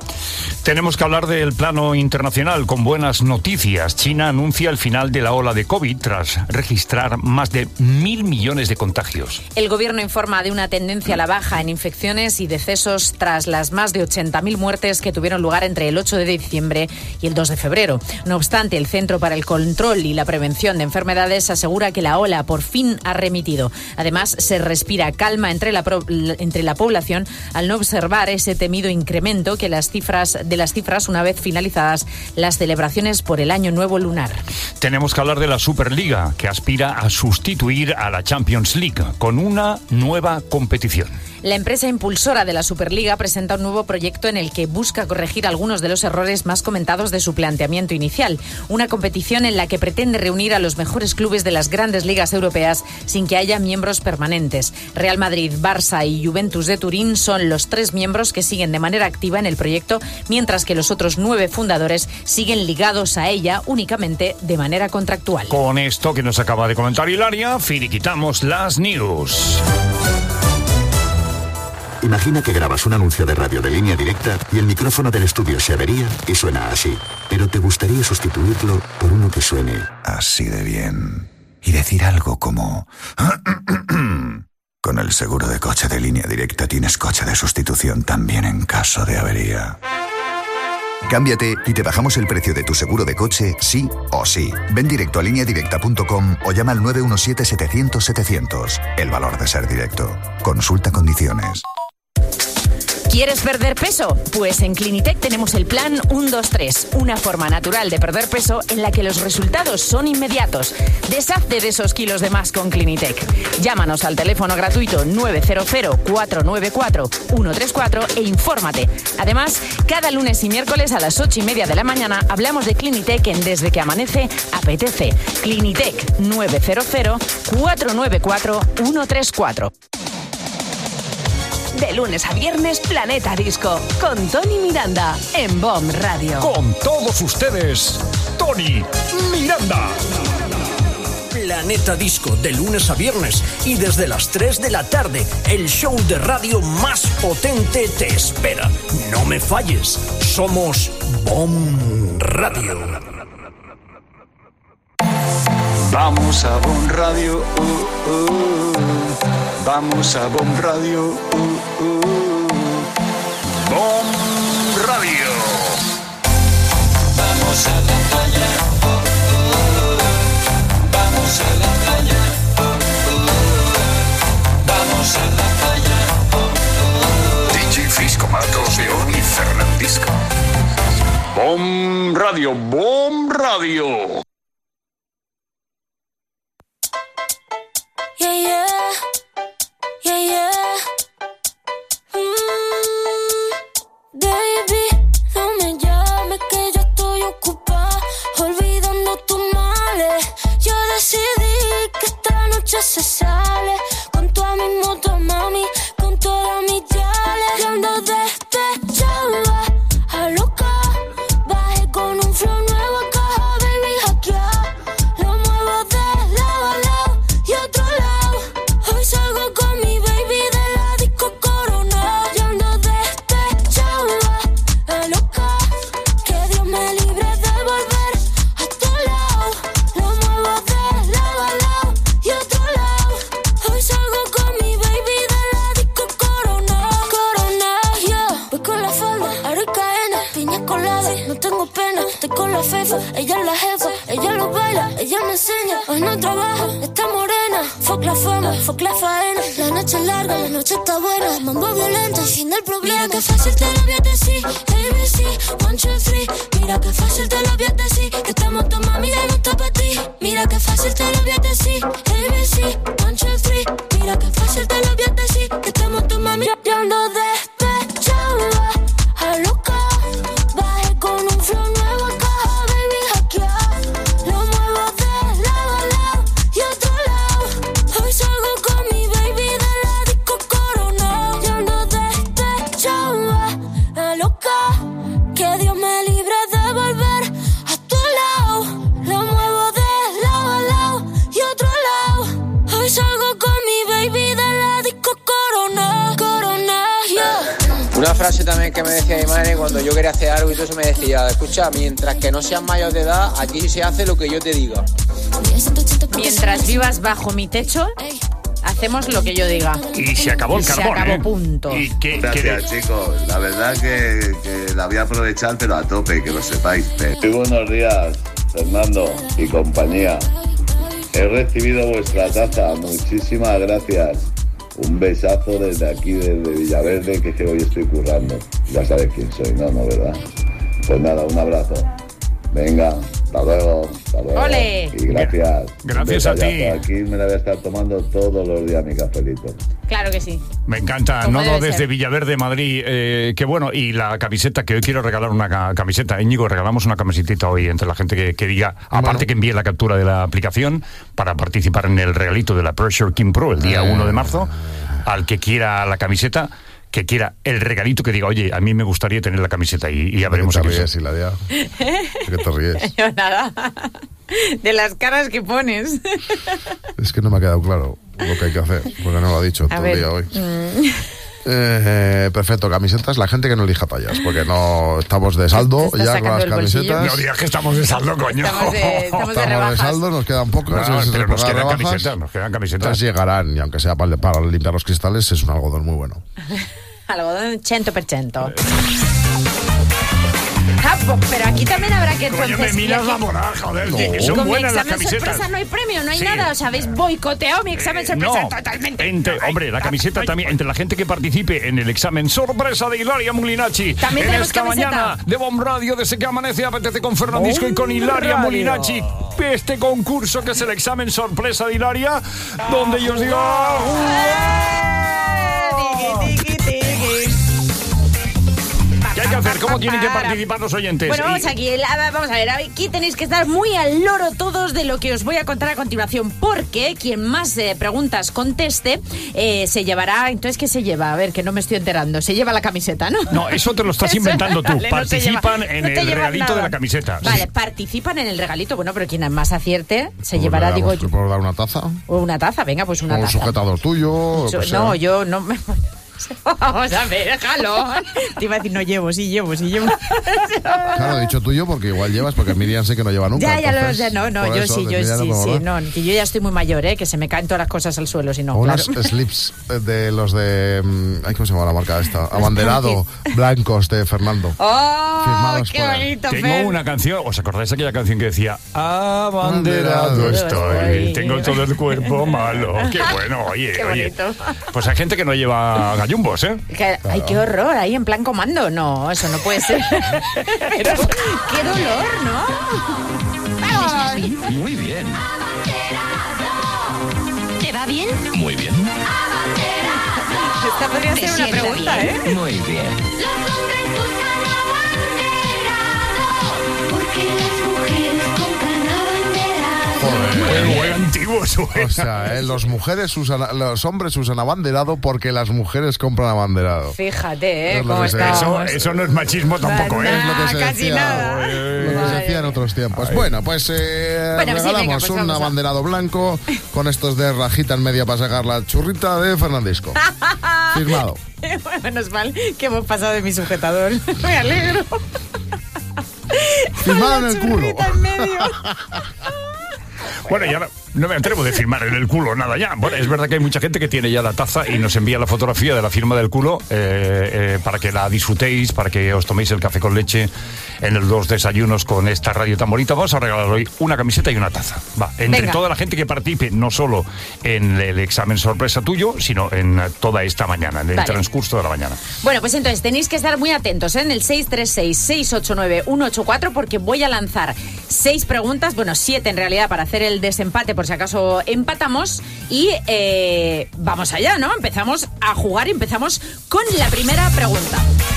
Tenemos que hablar del plano internacional con buenas noticias. China anuncia el final de la ola de COVID tras registrar más de 1.000 millones de contagios. El gobierno informa de una tendencia a la baja en infecciones y decesos tras las más de 80.000 muertes que tuvieron lugar entre el 8 de diciembre y el 2 de febrero. No obstante, el Centro para el Control y la Prevención de Enfermedades asegura que la ola por fin ha remitido. Además, se respira calma entre la población al no observar ese temido incremento de las cifras una vez finalizadas las celebraciones por el Año Nuevo Lunar. Tenemos que hablar de la Superliga, que aspira a sustituir a la Champions League con una nueva competición. La empresa impulsora de la Superliga presenta un nuevo proyecto en el que busca corregir algunos de los errores más comentados de su planteamiento inicial. Una competición en la que pretende reunir a los mejores clubes de las grandes ligas europeas sin que haya miembros permanentes. Real Madrid, Barça y Juventus de Turín son los 3 miembros que siguen de manera activa en el proyecto, mientras que los otros 9 fundadores siguen ligados a ella únicamente de manera contractual. Con esto que nos acaba de comentar Hilaria, finiquitamos las news. Imagina que grabas un anuncio de radio de línea directa y el micrófono del estudio se avería y suena así. Pero te gustaría sustituirlo por uno que suene así de bien. Y decir algo como... Con el seguro de coche de línea directa tienes coche de sustitución también en caso de avería. Cámbiate y te bajamos el precio de tu seguro de coche sí o sí. Ven directo a lineadirecta.com o llama al 917-700-700. El valor de ser directo. Consulta condiciones. ¿Quieres perder peso? Pues en Clinitec tenemos el plan 1-2-3, una forma natural de perder peso en la que los resultados son inmediatos. Deshazte de esos kilos de más con Clinitec. Llámanos al teléfono gratuito 900-494-134 e infórmate. Además, cada lunes y miércoles a las 8:30 de la mañana hablamos de Clinitec en Desde que Amanece Apetece. Clinitec 900-494-134. De lunes a viernes, Planeta Disco, con Tony Miranda, en BOM Radio. Con todos ustedes, Tony Miranda. Planeta Disco, de lunes a viernes y desde las 3 de la tarde, el show de radio más potente te espera. No me falles, somos BOM Radio. Vamos a BOM Radio, vamos a BOM Radio, BOM Radio. Vamos a la playa, vamos a la playa, vamos a la playa. DJ Fisco Matos, León y Fernandisco. BOM Radio, BOM Radio. Yeah, yeah, yeah, yeah. Baby, no me llames que yo estoy ocupada, olvidando tus males. Yo decidí que esta noche se sale con toda mi moto, mami, con todas mis yales. Yo ando despechada, a loca, colada, no tengo pena, estoy con la fefa. Ella es la jefa, ella lo baila, ella me enseña. Hoy no trabaja, está morena. Fuck la fama, fuck la faena. La noche es larga, la noche está buena. Mambo violento, el fin del problema. Mira que fácil te lo voy a decir, ABC, 1, 2, 3. Mira que fácil te lo voy a decir, que estamos tu mami ya no está para ti. Mira que fácil te lo voy a decir, ABC, 1, 2, 3. Mira que fácil te lo voy a decir, que estamos tu mami. Yo ando despechada, a loca. Bajé con un flow nuevo, caja, baby, hackear. Lo muevo de lado a lado y otro lado. Hoy salgo con mi baby de la disco Corona. Yo ando despechada, a loca. Que Dios me libre de volver a tu lado. Lo muevo de lado a lado y otro lado. Hoy salgo con mi baby de la disco Corona. Corona, yeah. Una frase también que me decía mi madre cuando yo quería hacer algo y todo eso me decía, escucha, mientras que no seas mayor de edad, aquí se hace lo que yo te diga. Mientras vivas bajo mi techo, hacemos lo que yo diga. Y se acabó el carbón. Se acabó, punto. Gracias, chicos. La verdad que la voy a aprovechar, pero a tope, que lo sepáis. Muy buenos días, Fernando y compañía. He recibido vuestra taza. Muchísimas gracias. Un besazo desde aquí, desde Villaverde, que es que hoy estoy currando. Ya sabes quién soy, ¿no? ¿Verdad? Pues nada, un abrazo. Venga, hasta luego. ¡Ole! Y gracias. Gracias a ti. Aquí me la voy a estar tomando todos los días mi cafelito. Claro que sí. Me encanta. Como Nodo debe desde ser. Villaverde, Madrid. Qué bueno. Y la camiseta, que hoy quiero regalar una camiseta. Íñigo, regalamos una camisetita hoy entre la gente que diga, aparte que envíe la captura de la aplicación para participar en el regalito de la Pressure King Pro el día 1 de marzo. Al que quiera la camiseta, que quiera el regalito, que diga, oye, a mí me gustaría tener la camiseta y ya veremos. ¿Qué te ríes, Hilaria? ¿Qué te ríes? Yo nada. De las caras que pones. Es que no me ha quedado claro lo que hay que hacer, porque no lo ha dicho todo el día hoy. Perfecto, camisetas, la gente que no elija tallas, porque no estamos de saldo ya con las camisetas. No digas que estamos de saldo, coño. Estamos de de saldo, nos quedan pocas. No, ese es pero el nos programa quedan de rebajas. camisetas, nos quedan camisetas. Entonces llegarán, y aunque sea para limpiar los cristales, es un algodón muy bueno. Algodón 100%. Pero aquí también habrá que Coño, me miras la moral, joder. Que son con mi buenas las examen camisetas. sorpresa no hay premio, no hay Sí. nada. Os habéis boicoteado mi examen sorpresa No, totalmente. hombre, la camiseta también, entre la gente que participe en el examen sorpresa de Hilaria Molinacci. También en tenemos esta camiseta. mañana de Bomb Radio, desde que amanece, apetece con Fernandisco y con Hilaria Radio. Molinacci. Este concurso que es el examen sorpresa de Hilaria, donde yo os digo... ¿Qué hay que hacer? ¿Cómo tienen que participar los oyentes? Bueno, vamos a ver, aquí tenéis que estar muy al loro todos de lo que os voy a contar a continuación, porque quien más preguntas conteste se llevará. Entonces, ¿qué se lleva? A ver, que no me estoy enterando. Se lleva la camiseta, ¿no? No, eso te lo estás inventando tú. Vale, no se Participan lleva- en no te el llevas regalito nada. de la camiseta. Vale, Sí. participan en el regalito. Bueno, pero quien más acierte se Pues llevará, le digo damos- yo. ¿Le puedo dar una taza? O una taza, venga, pues una O un taza. sujetador tuyo. o lo que sea. No, yo no me... Vamos a ver, déjalo. Te iba a decir, no llevo, sí llevo. Claro, he dicho tuyo porque igual llevas, porque Miriam sé que no lleva nunca. Ya lo entonces, sé, no, por yo eso, sí, de Miriam no puedo hablar. no, que yo ya estoy muy mayor, que se me caen todas las cosas al suelo, si no, O unos claro. slips de los de... ay, ¿cómo se llama la marca esta? Abanderado, blancos de Fernando. ¡Oh, Firmados qué por él. bonito, Tengo Fer! una canción, ¿os acordáis de aquella canción que decía abanderado estoy, tengo todo el cuerpo malo? Qué bueno, oye, Qué oye. bonito. Pues hay gente que no lleva gallumbos, ¿eh? Ay, qué horror, ahí en plan comando. No, eso no puede ser. Pero, qué dolor, ¿no? ¡Vamos! Muy bien. ¿Te va bien? Muy bien. Esta podría ser una pregunta, ¿eh? Muy bien. Porque las mujeres compran abanderado. Muy antiguo eso. O sea, los hombres usan abanderado porque las mujeres compran abanderado. Fíjate, Es lo cómo que se- estamos. Eso no es machismo tampoco, ¿eh? Es lo que se casi decía, nada. Lo que se decía en otros tiempos. Bueno, pues Bueno, sí, regalamos venga, pues un vamos a- abanderado blanco con estos de rajita en media para sacar la churrita de Fernandisco. Firmado. Menos mal que hemos pasado de mi sujetador. Me alegro. Firmado en el culo. Churrita en medio. Bueno, y ahora No me atrevo de firmar en el culo nada ya. Bueno, es verdad que hay mucha gente que tiene ya la taza y nos envía la fotografía de la firma del culo para que la disfrutéis, para que os toméis el café con leche en los desayunos con esta radio tan bonita. Vamos a regalar hoy una camiseta y una taza. Va, entre toda la gente que participe, no solo en el examen sorpresa tuyo, sino en toda esta mañana, en el transcurso de la mañana. Bueno, pues entonces tenéis que estar muy atentos en el 636-689-184 porque voy a lanzar 6 preguntas, bueno, 7 en realidad para hacer el desempate por si acaso empatamos y vamos allá, ¿no? Empezamos a jugar y empezamos con la primera pregunta.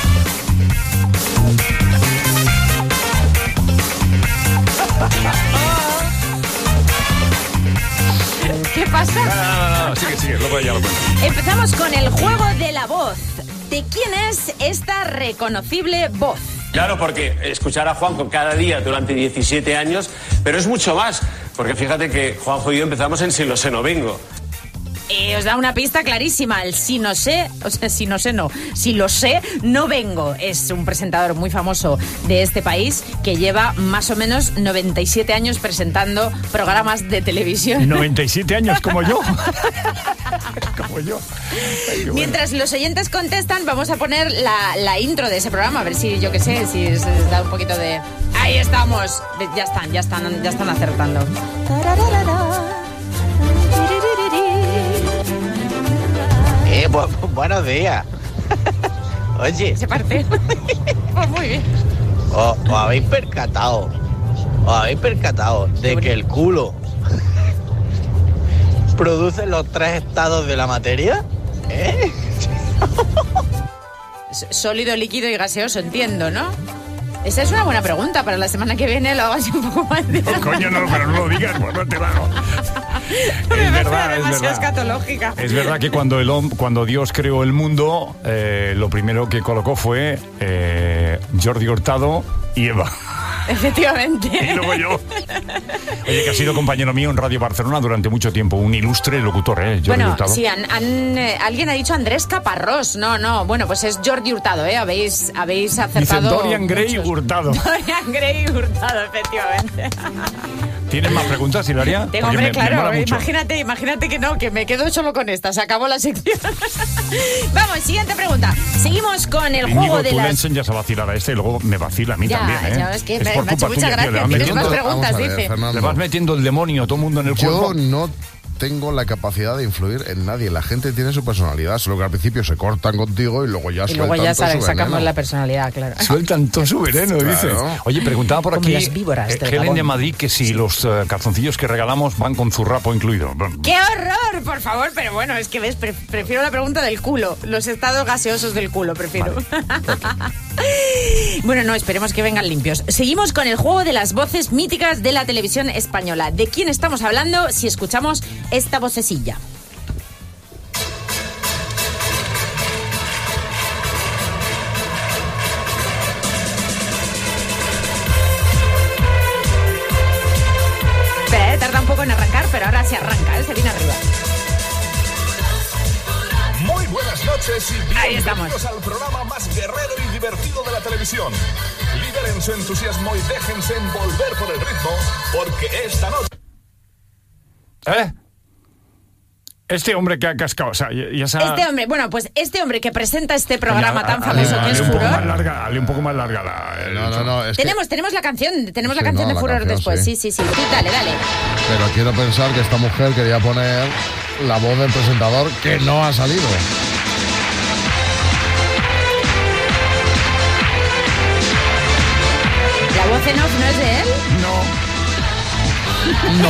¿Qué pasa? No, sigue, luego ya lo cuento. Empezamos con el juego de la voz. ¿De quién es esta reconocible voz? Claro, porque escuchar a Juanjo cada día durante 17 años, pero es mucho más, porque fíjate que Juanjo y yo empezamos en Si lo sé, no vengo. Os da una pista clarísima, el si no sé, o sea, si no sé no, si lo sé, no vengo. Es un presentador muy famoso de este país que lleva más o menos 97 años presentando programas de televisión. 97 años, como yo. Como yo. Ay, bueno. Mientras los oyentes contestan, vamos a poner la intro de ese programa, a ver si, yo qué sé, si se da un poquito de... Ahí estamos, ya están acertando. Buenos días. Oye. Se parte. Pues muy bien. ¿Os habéis percatado de que el culo produce los 3 estados de la materia? Sólido, líquido y gaseoso, entiendo, ¿no? Esa es una buena pregunta para la semana que viene, lo hago así un poco más de... Coño, no, pero no lo digas, pues no te lo hago. Es verdad. Escatológica. Es verdad que cuando Dios creó el mundo, lo primero que colocó fue Jordi Hurtado y Eva. Efectivamente. Y luego yo. Oye, que ha sido compañero mío en Radio Barcelona durante mucho tiempo, un ilustre locutor, Jordi Hurtado. Sí, alguien ha dicho Andrés Caparrós. No, bueno, pues es Jordi Hurtado, habéis acertado. Dice Dorian Gray Hurtado. Dorian Gray Hurtado, efectivamente. ¿Tienes más preguntas, Hilaria? Tengo, hombre, claro. Imagínate que no, que me quedo solo con esta. Se acabó la sección. Vamos, siguiente pregunta. Seguimos con el juego de tú las... le enseñas a vacilar a este y luego me vacila a mí también, Ya, es que me ha hecho mucha gracia. Tienes más preguntas, dice. Le vas metiendo el demonio a todo el mundo en el cuerpo. Yo no tengo la capacidad de influir en nadie. La gente tiene su personalidad, solo que al principio se cortan contigo y luego ya sueltan todo su veneno. Sacamos la personalidad, claro. Sueltan todo su veneno, dice. Oye, preguntaba por aquí las víboras del Helen Gabón. de Madrid que si los calzoncillos que regalamos van con zurrapo incluido. ¡Qué horror! Por favor, pero bueno, es que ves, prefiero la pregunta del culo. Los estados gaseosos del culo, prefiero. Vale. Bueno, no, esperemos que vengan limpios. Seguimos con el juego de las voces míticas de la televisión española. ¿De quién estamos hablando si escuchamos esta vocecilla? Espera, tarda un poco en arrancar, pero ahora se arranca, se viene arriba. Muy buenas noches y Ahí estamos. bienvenidos al programa más guerrero y divertido de la televisión. Lideren su entusiasmo y déjense envolver por el ritmo, porque esta noche... Este hombre que ha cascado, o sea, ya se ha... Este hombre que presenta este programa tan famoso que es Furor. Hazle un poco más larga la... No, es tenemos la canción de Furor después. Sí. Tú dale. Pero quiero pensar que esta mujer quería poner la voz del presentador que no ha salido. ¿La voz en off no es de él? No.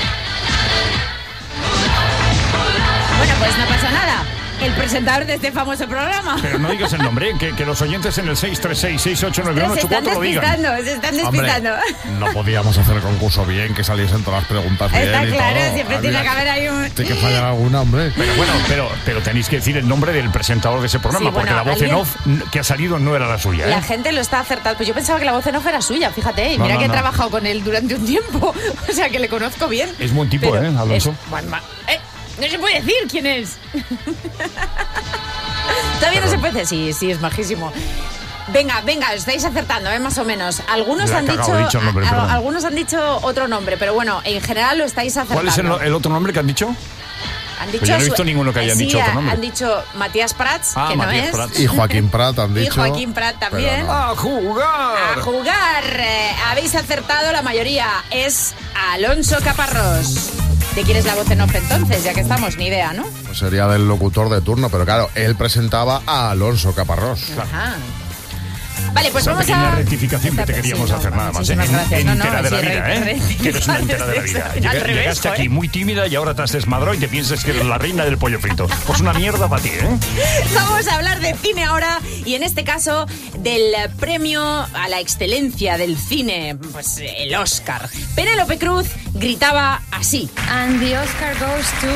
Bueno, pues no pasa nada. El presentador de este famoso programa. Pero no digas el nombre, que los oyentes en el 636-689-184 lo digan. Se están despistando. No podíamos hacer el concurso bien, que saliesen todas las preguntas bien. Está y claro, todo. siempre tiene que haber ahí un... Tiene que fallar alguna, hombre. Pero bueno, pero tenéis que decir el nombre del presentador de ese programa, Sí, porque bueno, la voz en off que ha salido no era la suya. La gente lo está acertando. Pues yo pensaba que la voz en off era suya, fíjate. Y mira que he trabajado con él durante un tiempo. O sea, que le conozco bien. Es buen tipo, Alonso. No se puede decir quién es. Todavía no se puede decir. Sí, es majísimo. Venga, estáis acertando, más o menos. Algunos han dicho nombre, algunos han dicho otro nombre, pero bueno, en general lo estáis acertando. ¿Cuál es el otro nombre que han dicho? Han dicho pues yo no he visto ninguno que hayan dicho otro nombre. Han dicho Matías Prats, que Matías no es. Prats. Y Joaquín Prat han dicho. Y Joaquín Prat también. No. ¡A jugar! ¡A jugar! Habéis acertado la mayoría. Es Alonso Caparrós. ¿De quién es la voz en off entonces? Ya que estamos, ni idea, ¿no? Pues sería del locutor de turno, pero claro, él presentaba a Alonso Caparrós. Ajá. Vale, pues esa vamos pequeña a... rectificación que te queríamos hacer nada más. Muchísimas gracias. Entera de la vida, ¿eh? Que eres una entera de la vida. Llegaste aquí muy tímida y ahora te has desmadrado y te piensas que eres la reina del pollo frito. Pues una mierda para ti, ¿eh? Vamos a hablar de cine ahora y en este caso del premio a la excelencia del cine, pues el Oscar. Penélope Cruz gritaba así. And the Oscar goes to...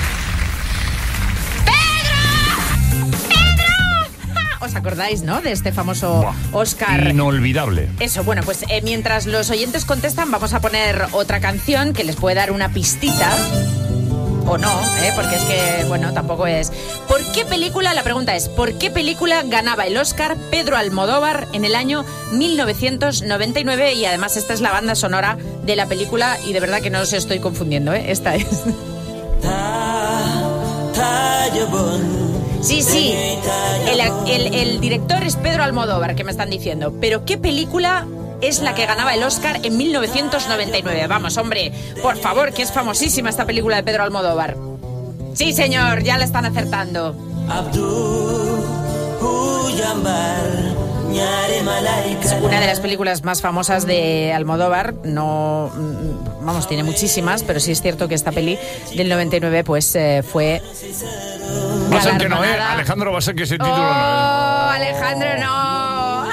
¿Os acordáis, no? De este famoso Oscar. Inolvidable. Eso, bueno, pues mientras los oyentes contestan, vamos a poner otra canción que les puede dar una pistita. O no, porque es que, bueno, tampoco es. ¿Por qué película? La pregunta es, ¿por qué película ganaba el Oscar Pedro Almodóvar en el año 1999? Y además esta es la banda sonora de la película y de verdad que no os estoy confundiendo, Esta es. Sí, el director es Pedro Almodóvar, que me están diciendo. Pero ¿qué película es la que ganaba el Oscar en 1999? Vamos, hombre, por favor, que es famosísima esta película de Pedro Almodóvar. Sí, señor, ya la están acertando. Es una de las películas más famosas de Almodóvar. No, vamos, tiene muchísimas, pero sí es cierto que esta peli del 99 pues fue... Va a ser que no, Alejandro, va a ser que ese título no. Alejandro, no.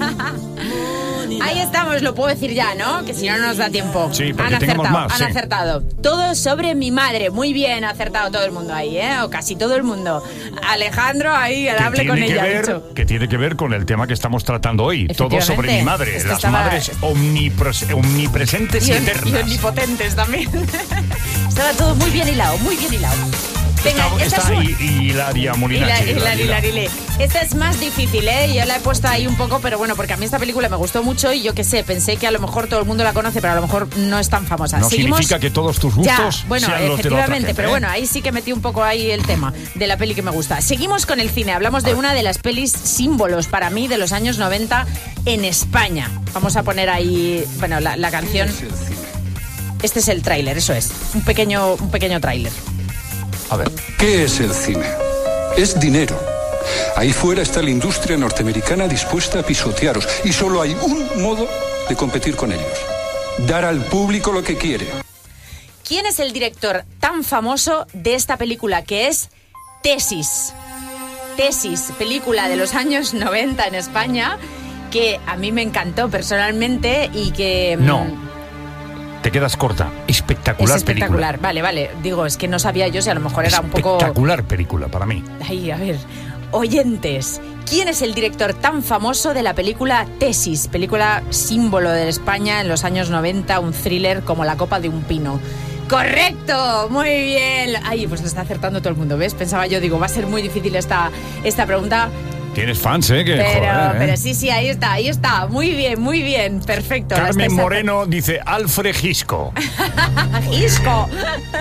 Ahí estamos, lo puedo decir ya, ¿no? Que si no, no nos da tiempo. Sí, porque tenemos más. Han acertado. Todo sobre mi madre. Muy bien, ha acertado todo el mundo ahí, O casi todo el mundo. Alejandro, ahí, hable con ella. Que tiene que ver con el tema que estamos tratando hoy. Todo sobre mi madre. Las madres omnipresentes y eternas. Y omnipotentes también. Estaba todo muy bien hilado, muy bien hilado. Venga, está Hilaria Molinachi. Hilarile. Esta es más difícil, Yo la he puesto ahí un poco, pero bueno, porque a mí esta película me gustó mucho y yo qué sé, pensé que a lo mejor todo el mundo la conoce, pero a lo mejor no es tan famosa. No significa que todos tus gustos bueno, sean los de la otra gente, pero bueno, ahí sí que metí un poco ahí el tema de la peli que me gusta. Seguimos con el cine, hablamos de una de las pelis símbolos para mí de los años 90 en España. Vamos a poner ahí, bueno, la canción. Este es el tráiler, eso es. Un pequeño tráiler. A ver. ¿Qué es el cine? Es dinero. Ahí fuera está la industria norteamericana dispuesta a pisotearos y solo hay un modo de competir con ellos. Dar al público lo que quiere. ¿Quién es el director tan famoso de esta película que es Tesis? Tesis, película de los años 90 en España que a mí me encantó personalmente y que... No. Te quedas corta. Espectacular película. Es espectacular. Película. Vale. Digo, es que no sabía yo si a lo mejor era un poco... Espectacular película para mí. Ay, a ver. Oyentes, ¿quién es el director tan famoso de la película Tesis? Película símbolo de España en los años 90, un thriller como La copa de un pino. ¡Correcto! ¡Muy bien! Ay, pues lo está acertando todo el mundo, ¿ves? Pensaba yo, digo, va a ser muy difícil esta pregunta. Tienes fans, Pero sí, ahí está. Muy bien, perfecto. Carmen Moreno dice Alfred Gisco. Gisco.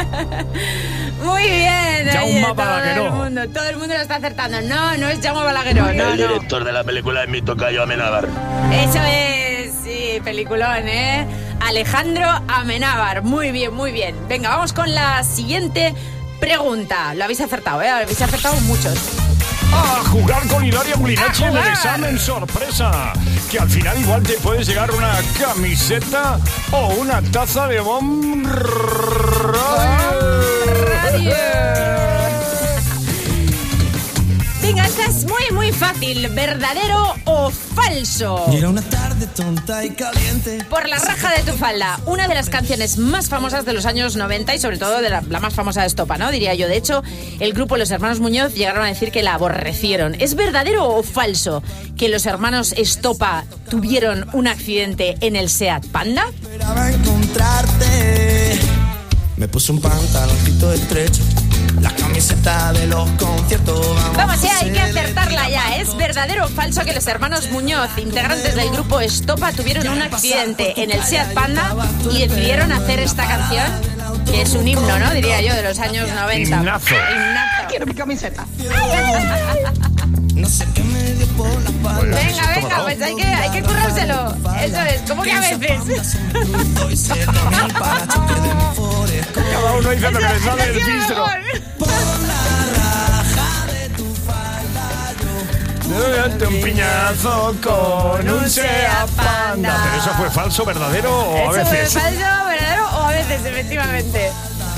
Muy bien. Jaume Balagueró. Todo el mundo lo está acertando. No es Jaume Balagueró. El director de la película es mi tocayo Amenábar. Eso es, sí, peliculón, Alejandro Amenábar. Muy bien. Venga, vamos con la siguiente pregunta. Lo habéis acertado, Lo habéis acertado muchos. A jugar con Hilaria Molinachi en el examen sorpresa. Que al final igual te puedes llegar una camiseta o una taza de Bon Radio. Venga, esta es muy fácil. ¿Verdadero o falso? Y era una tarde tonta y caliente. Por la raja de tu falda, una de las canciones más famosas de los años 90 y sobre todo de la más famosa de Estopa, ¿no? Diría yo. De hecho, el grupo Los Hermanos Muñoz llegaron a decir que la aborrecieron. ¿Es verdadero o falso que los hermanos Estopa tuvieron un accidente en el Seat Panda? Esperaba encontrarte. Me puse un pantaloncito estrecho La camiseta de los conciertos. Vamos ya, hay que acertarla ya. ¿Es verdadero o falso que los hermanos Muñoz, integrantes del grupo Estopa, tuvieron un accidente en el Seat Panda y decidieron hacer esta canción? Que es un himno, ¿no? Diría yo, de los años 90. Himnazo. Quiero mi camiseta. No sé qué me dio por la espalda. Venga, pues hay que currárselo. Eso es, ¿cómo que a veces? Cada uno dice lo que le sale del filtro. Date un piñazo con un Seat Panda. ¿Pero eso fue falso, verdadero o a veces? Eso fue falso, verdadero o a veces, efectivamente.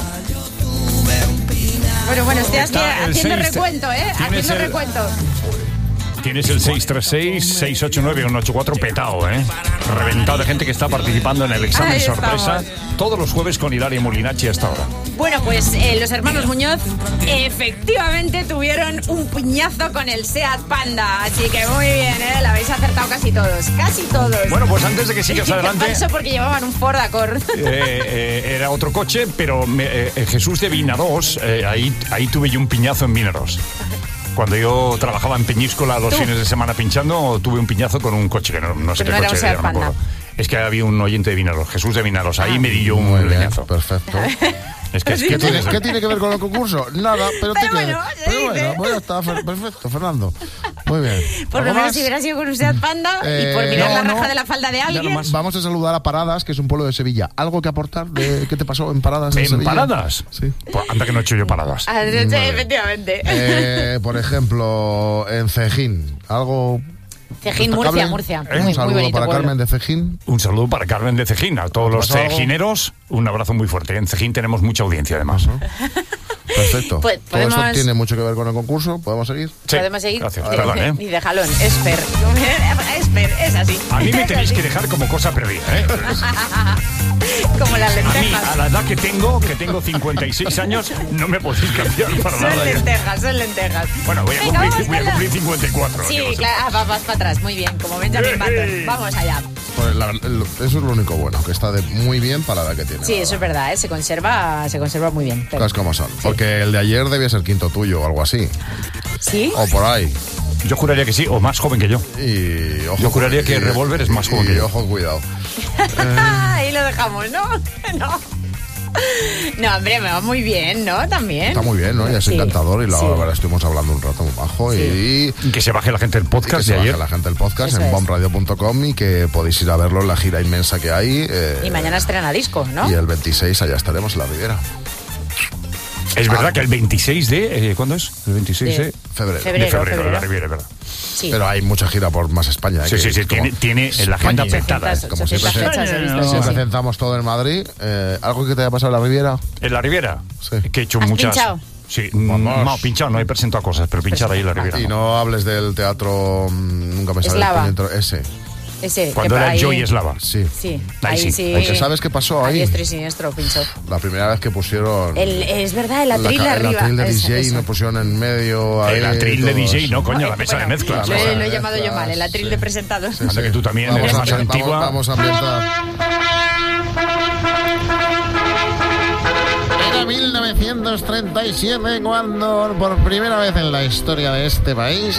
Bueno, estoy haciendo recuento, ¿eh? Haciendo recuento. Tienes el 636-689-184 petado, ¿eh? Reventado de gente que está participando en el examen Ahí sorpresa. estamos. Todos los jueves con Hilaria Molinachi hasta ahora. Bueno, pues los hermanos Muñoz efectivamente tuvieron un puñazo con el Seat Panda. Así que muy bien, ¿eh? La habéis acertado casi todos. Casi todos. Bueno, pues antes de que sigas adelante... Falso porque llevaban un Ford Accord. Era otro coche, pero Jesús de Vinaros, ahí tuve yo un piñazo en Vinaros. Cuando yo trabajaba en Peñíscola los fines de semana pinchando, tuve un piñazo con un coche que no sé qué no era coche un era, Seat no me acuerdo. Panda. Es que había un oyente de Vinaros, Jesús de Vinaros. Ahí me di yo un leñazo. Perfecto. Es que ¿Qué tiene que ver con el concurso? Nada, pero bueno, bueno, está perfecto, Fernando. Muy bien. Por lo menos si hubiera sido con un Seat Panda y por mirar la raja de la falda de alguien. Vamos a saludar a Paradas, que es un pueblo de Sevilla. ¿Algo que aportar de qué te pasó en Paradas en Sevilla? ¿Paradas? Sí. Pues anda que no he hecho yo Paradas. Efectivamente. Por ejemplo, en Cejín, algo... Cejín, Murcia. Un saludo muy para pueblo. Carmen de Cejín. Un saludo para Carmen de Cejín. A todos los cejineros, un abrazo muy fuerte. En Cejín tenemos mucha audiencia, además. Perfecto. Pues, Todo esto tiene mucho que ver con el concurso. ¿Podemos seguir? Sí. Podemos seguir. Gracias. Perdón, ¿eh? Y de jalón. Esper, es así. A mí me tenéis que dejar como cosa perdida, ¿eh? Como las lentejas. A mí, a la edad que tengo 56 años, no me podéis cambiar para nada. Son lentejas. Bueno, voy a cumplir 54. Sí, claro, vas para atrás. Muy bien, como Benjamin Button. Vamos allá. Pues eso es lo único bueno, que está muy bien para la edad que tiene. Sí, eso es verdad, ¿eh? Se conserva muy bien. Pero... Cosas como son. Sí. Porque el de ayer debía ser quinto tuyo o algo así. ¿Sí? O por ahí. Yo juraría que sí, o más joven que yo. Y ojo, yo juraría que Revolver es más joven que yo. Ojo, cuidado. Ahí lo dejamos, ¿no? No, hombre, me va muy bien, ¿no? También. Está muy bien, ¿no? Ya es encantador y la verdad estuvimos hablando un rato muy bajo y que se baje la gente del podcast de ayer. La gente del podcast en bombradio.com y que podéis ir a verlo en la gira inmensa que hay. Y mañana estrena disco, ¿no? Y el 26 allá estaremos en la Riviera. Es verdad que el 26 de... ¿Cuándo es? El 26 de febrero. De febrero, la Riviera, ¿verdad? Sí. Pero hay mucha gira por más España. Sí, tiene la agenda petada. Como siempre centramos todo en Madrid. ¿Algo que te haya pasado en la Riviera? ¿En la Riviera? Sí. Que he hecho ¿Has muchas... pinchado? Sí, no, pinchado, no he presentado cosas, pero pinchar ahí en la Riviera. Y no hables del teatro... Nunca me sale el puñetero ese. Cuando era el Joy Eslava. Sí. Ahí sí. Aunque ¿sabes qué pasó ahí? Diestro y siniestro, pinchó. La primera vez que pusieron... es verdad, el atril de arriba. El atril de DJ y me pusieron en medio... El atril de DJ, no, coño, la mesa de mezcla. Lo he llamado yo mal, el atril de presentador. Anda que tú también eres más antigua. Vamos a ambientar. Era 1937 cuando, por primera vez en la historia de este país...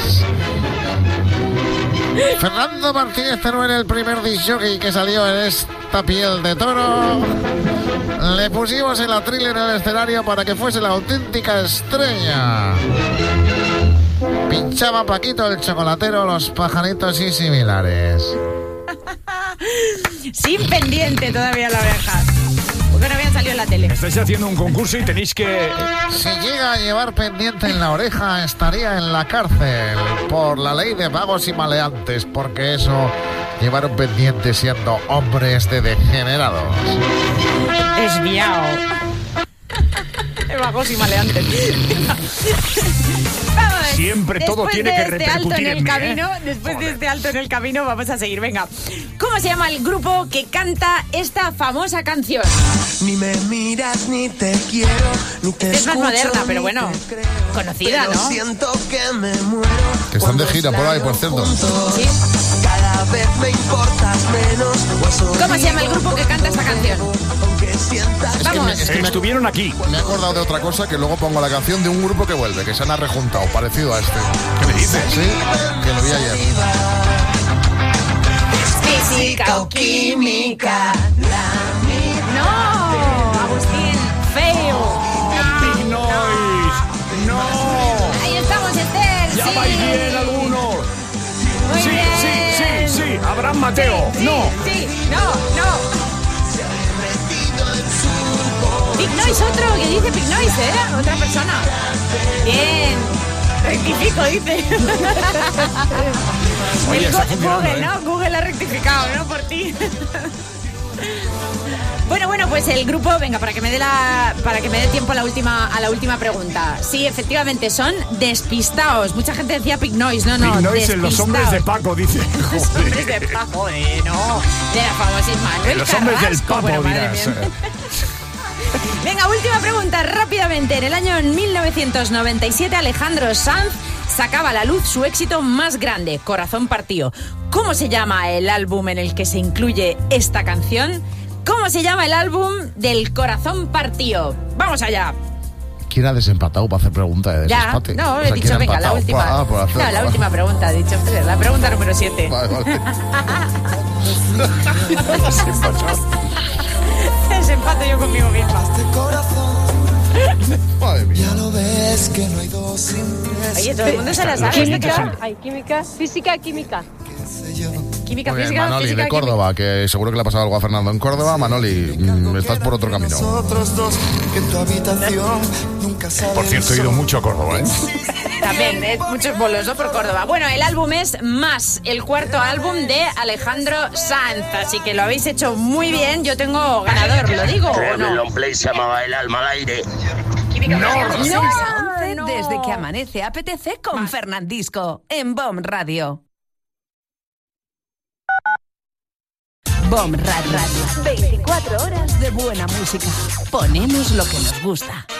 Fernando Martínez Teruel, el primer disc-jockey que salió en esta piel de toro. Le pusimos el atril en el escenario para que fuese la auténtica estrella. Pinchaba Paquito el chocolatero, Los Pajaritos y similares. Sin pendiente todavía la oreja. Porque no habían salido en la tele. Estáis haciendo un concurso y tenéis que... Si llega a llevar pendiente en la oreja, estaría en la cárcel por la ley de vagos y maleantes, porque eso llevaron pendiente siendo hombres de degenerados. Desviado. De vagos y maleantes. Vamos, siempre todo tiene que repercutir en mí, Después de este alto en el camino vamos a seguir, venga. ¿Cómo se llama el grupo que canta esta famosa canción? Ni me miras, ni te quiero, ni te es más moderna, pero bueno, conocida, ¿no? Siento que me muero. Que están de gira por ahí, por cierto. Sí. Cada vez me importas menos. ¿Cómo se llama el grupo que canta esta canción? Es que Estuvieron aquí. Me he acordado de otra cosa que luego pongo la canción de un grupo que vuelve, que se han rejuntado, parecido a este. ¿Qué me dices? Sí, que lo vi ayer. Física o química. No, Agustín, feo. Big Noise. No. Ahí estamos, Esther. Ya sí. vais bien algunos. Muy Sí, bien. sí. Abraham Mateo. Sí, no. Sí, no. Big Noise, otro que dice Big Noise, ¿eh? Otra persona. Bien. Rectifico, dice. Oye, está funcionando, Google, ¿no? Google ha rectificado, ¿no? Por ti. Bueno, pues el grupo, venga, para que me dé tiempo a la última pregunta. Sí, efectivamente, son Despistaos. Mucha gente decía Big Noise, no, Big Noise, Despistaos. los hombres de Paco, dice. Los hombres de Paco, no. De la famosísima Manuel Los hombres del Carrasco. Papo, Bueno, madre dirás. mía. Venga, última pregunta, rápidamente. En el año 1997, Alejandro Sanz sacaba a la luz su éxito más grande, Corazón Partido. ¿Cómo se llama el álbum en el que se incluye esta canción? ¿Cómo se llama el álbum del Corazón Partido? ¡Vamos allá! ¿Quién ha desempatado para hacer pregunta de Ya, desempate? no, O sea, he ¿quién dicho, ha venga, la empatado? última. Por hacer- No, la última pregunta, he dicho. La pregunta número 7. Vale. Desempato yo conmigo misma. Madre mía. Ya lo ves que no hay dos sin tres. Oye, todo el mundo se la sabe. Química, hay química, física, química. Química, Muy bien, física, Manoli, física, de Córdoba, que seguro que le ha pasado algo a Fernando en Córdoba. Manoli, estás por otro camino. Nosotros dos que en tu habitación nunca sabes. Por cierto, he ido mucho a Córdoba, ¿eh? También, muchos bolos, ¿no? Por Córdoba. Bueno, el álbum es Más, el cuarto álbum de Alejandro Sanz. Así que lo habéis hecho muy bien. Yo tengo ganador, ¿lo digo o no? Long Play se llamaba El Alma al Aire. No. Desde que amanece apetece con Fernandisco en BOM Radio. BOM Radio. 24 horas de buena música. Ponemos lo que nos gusta.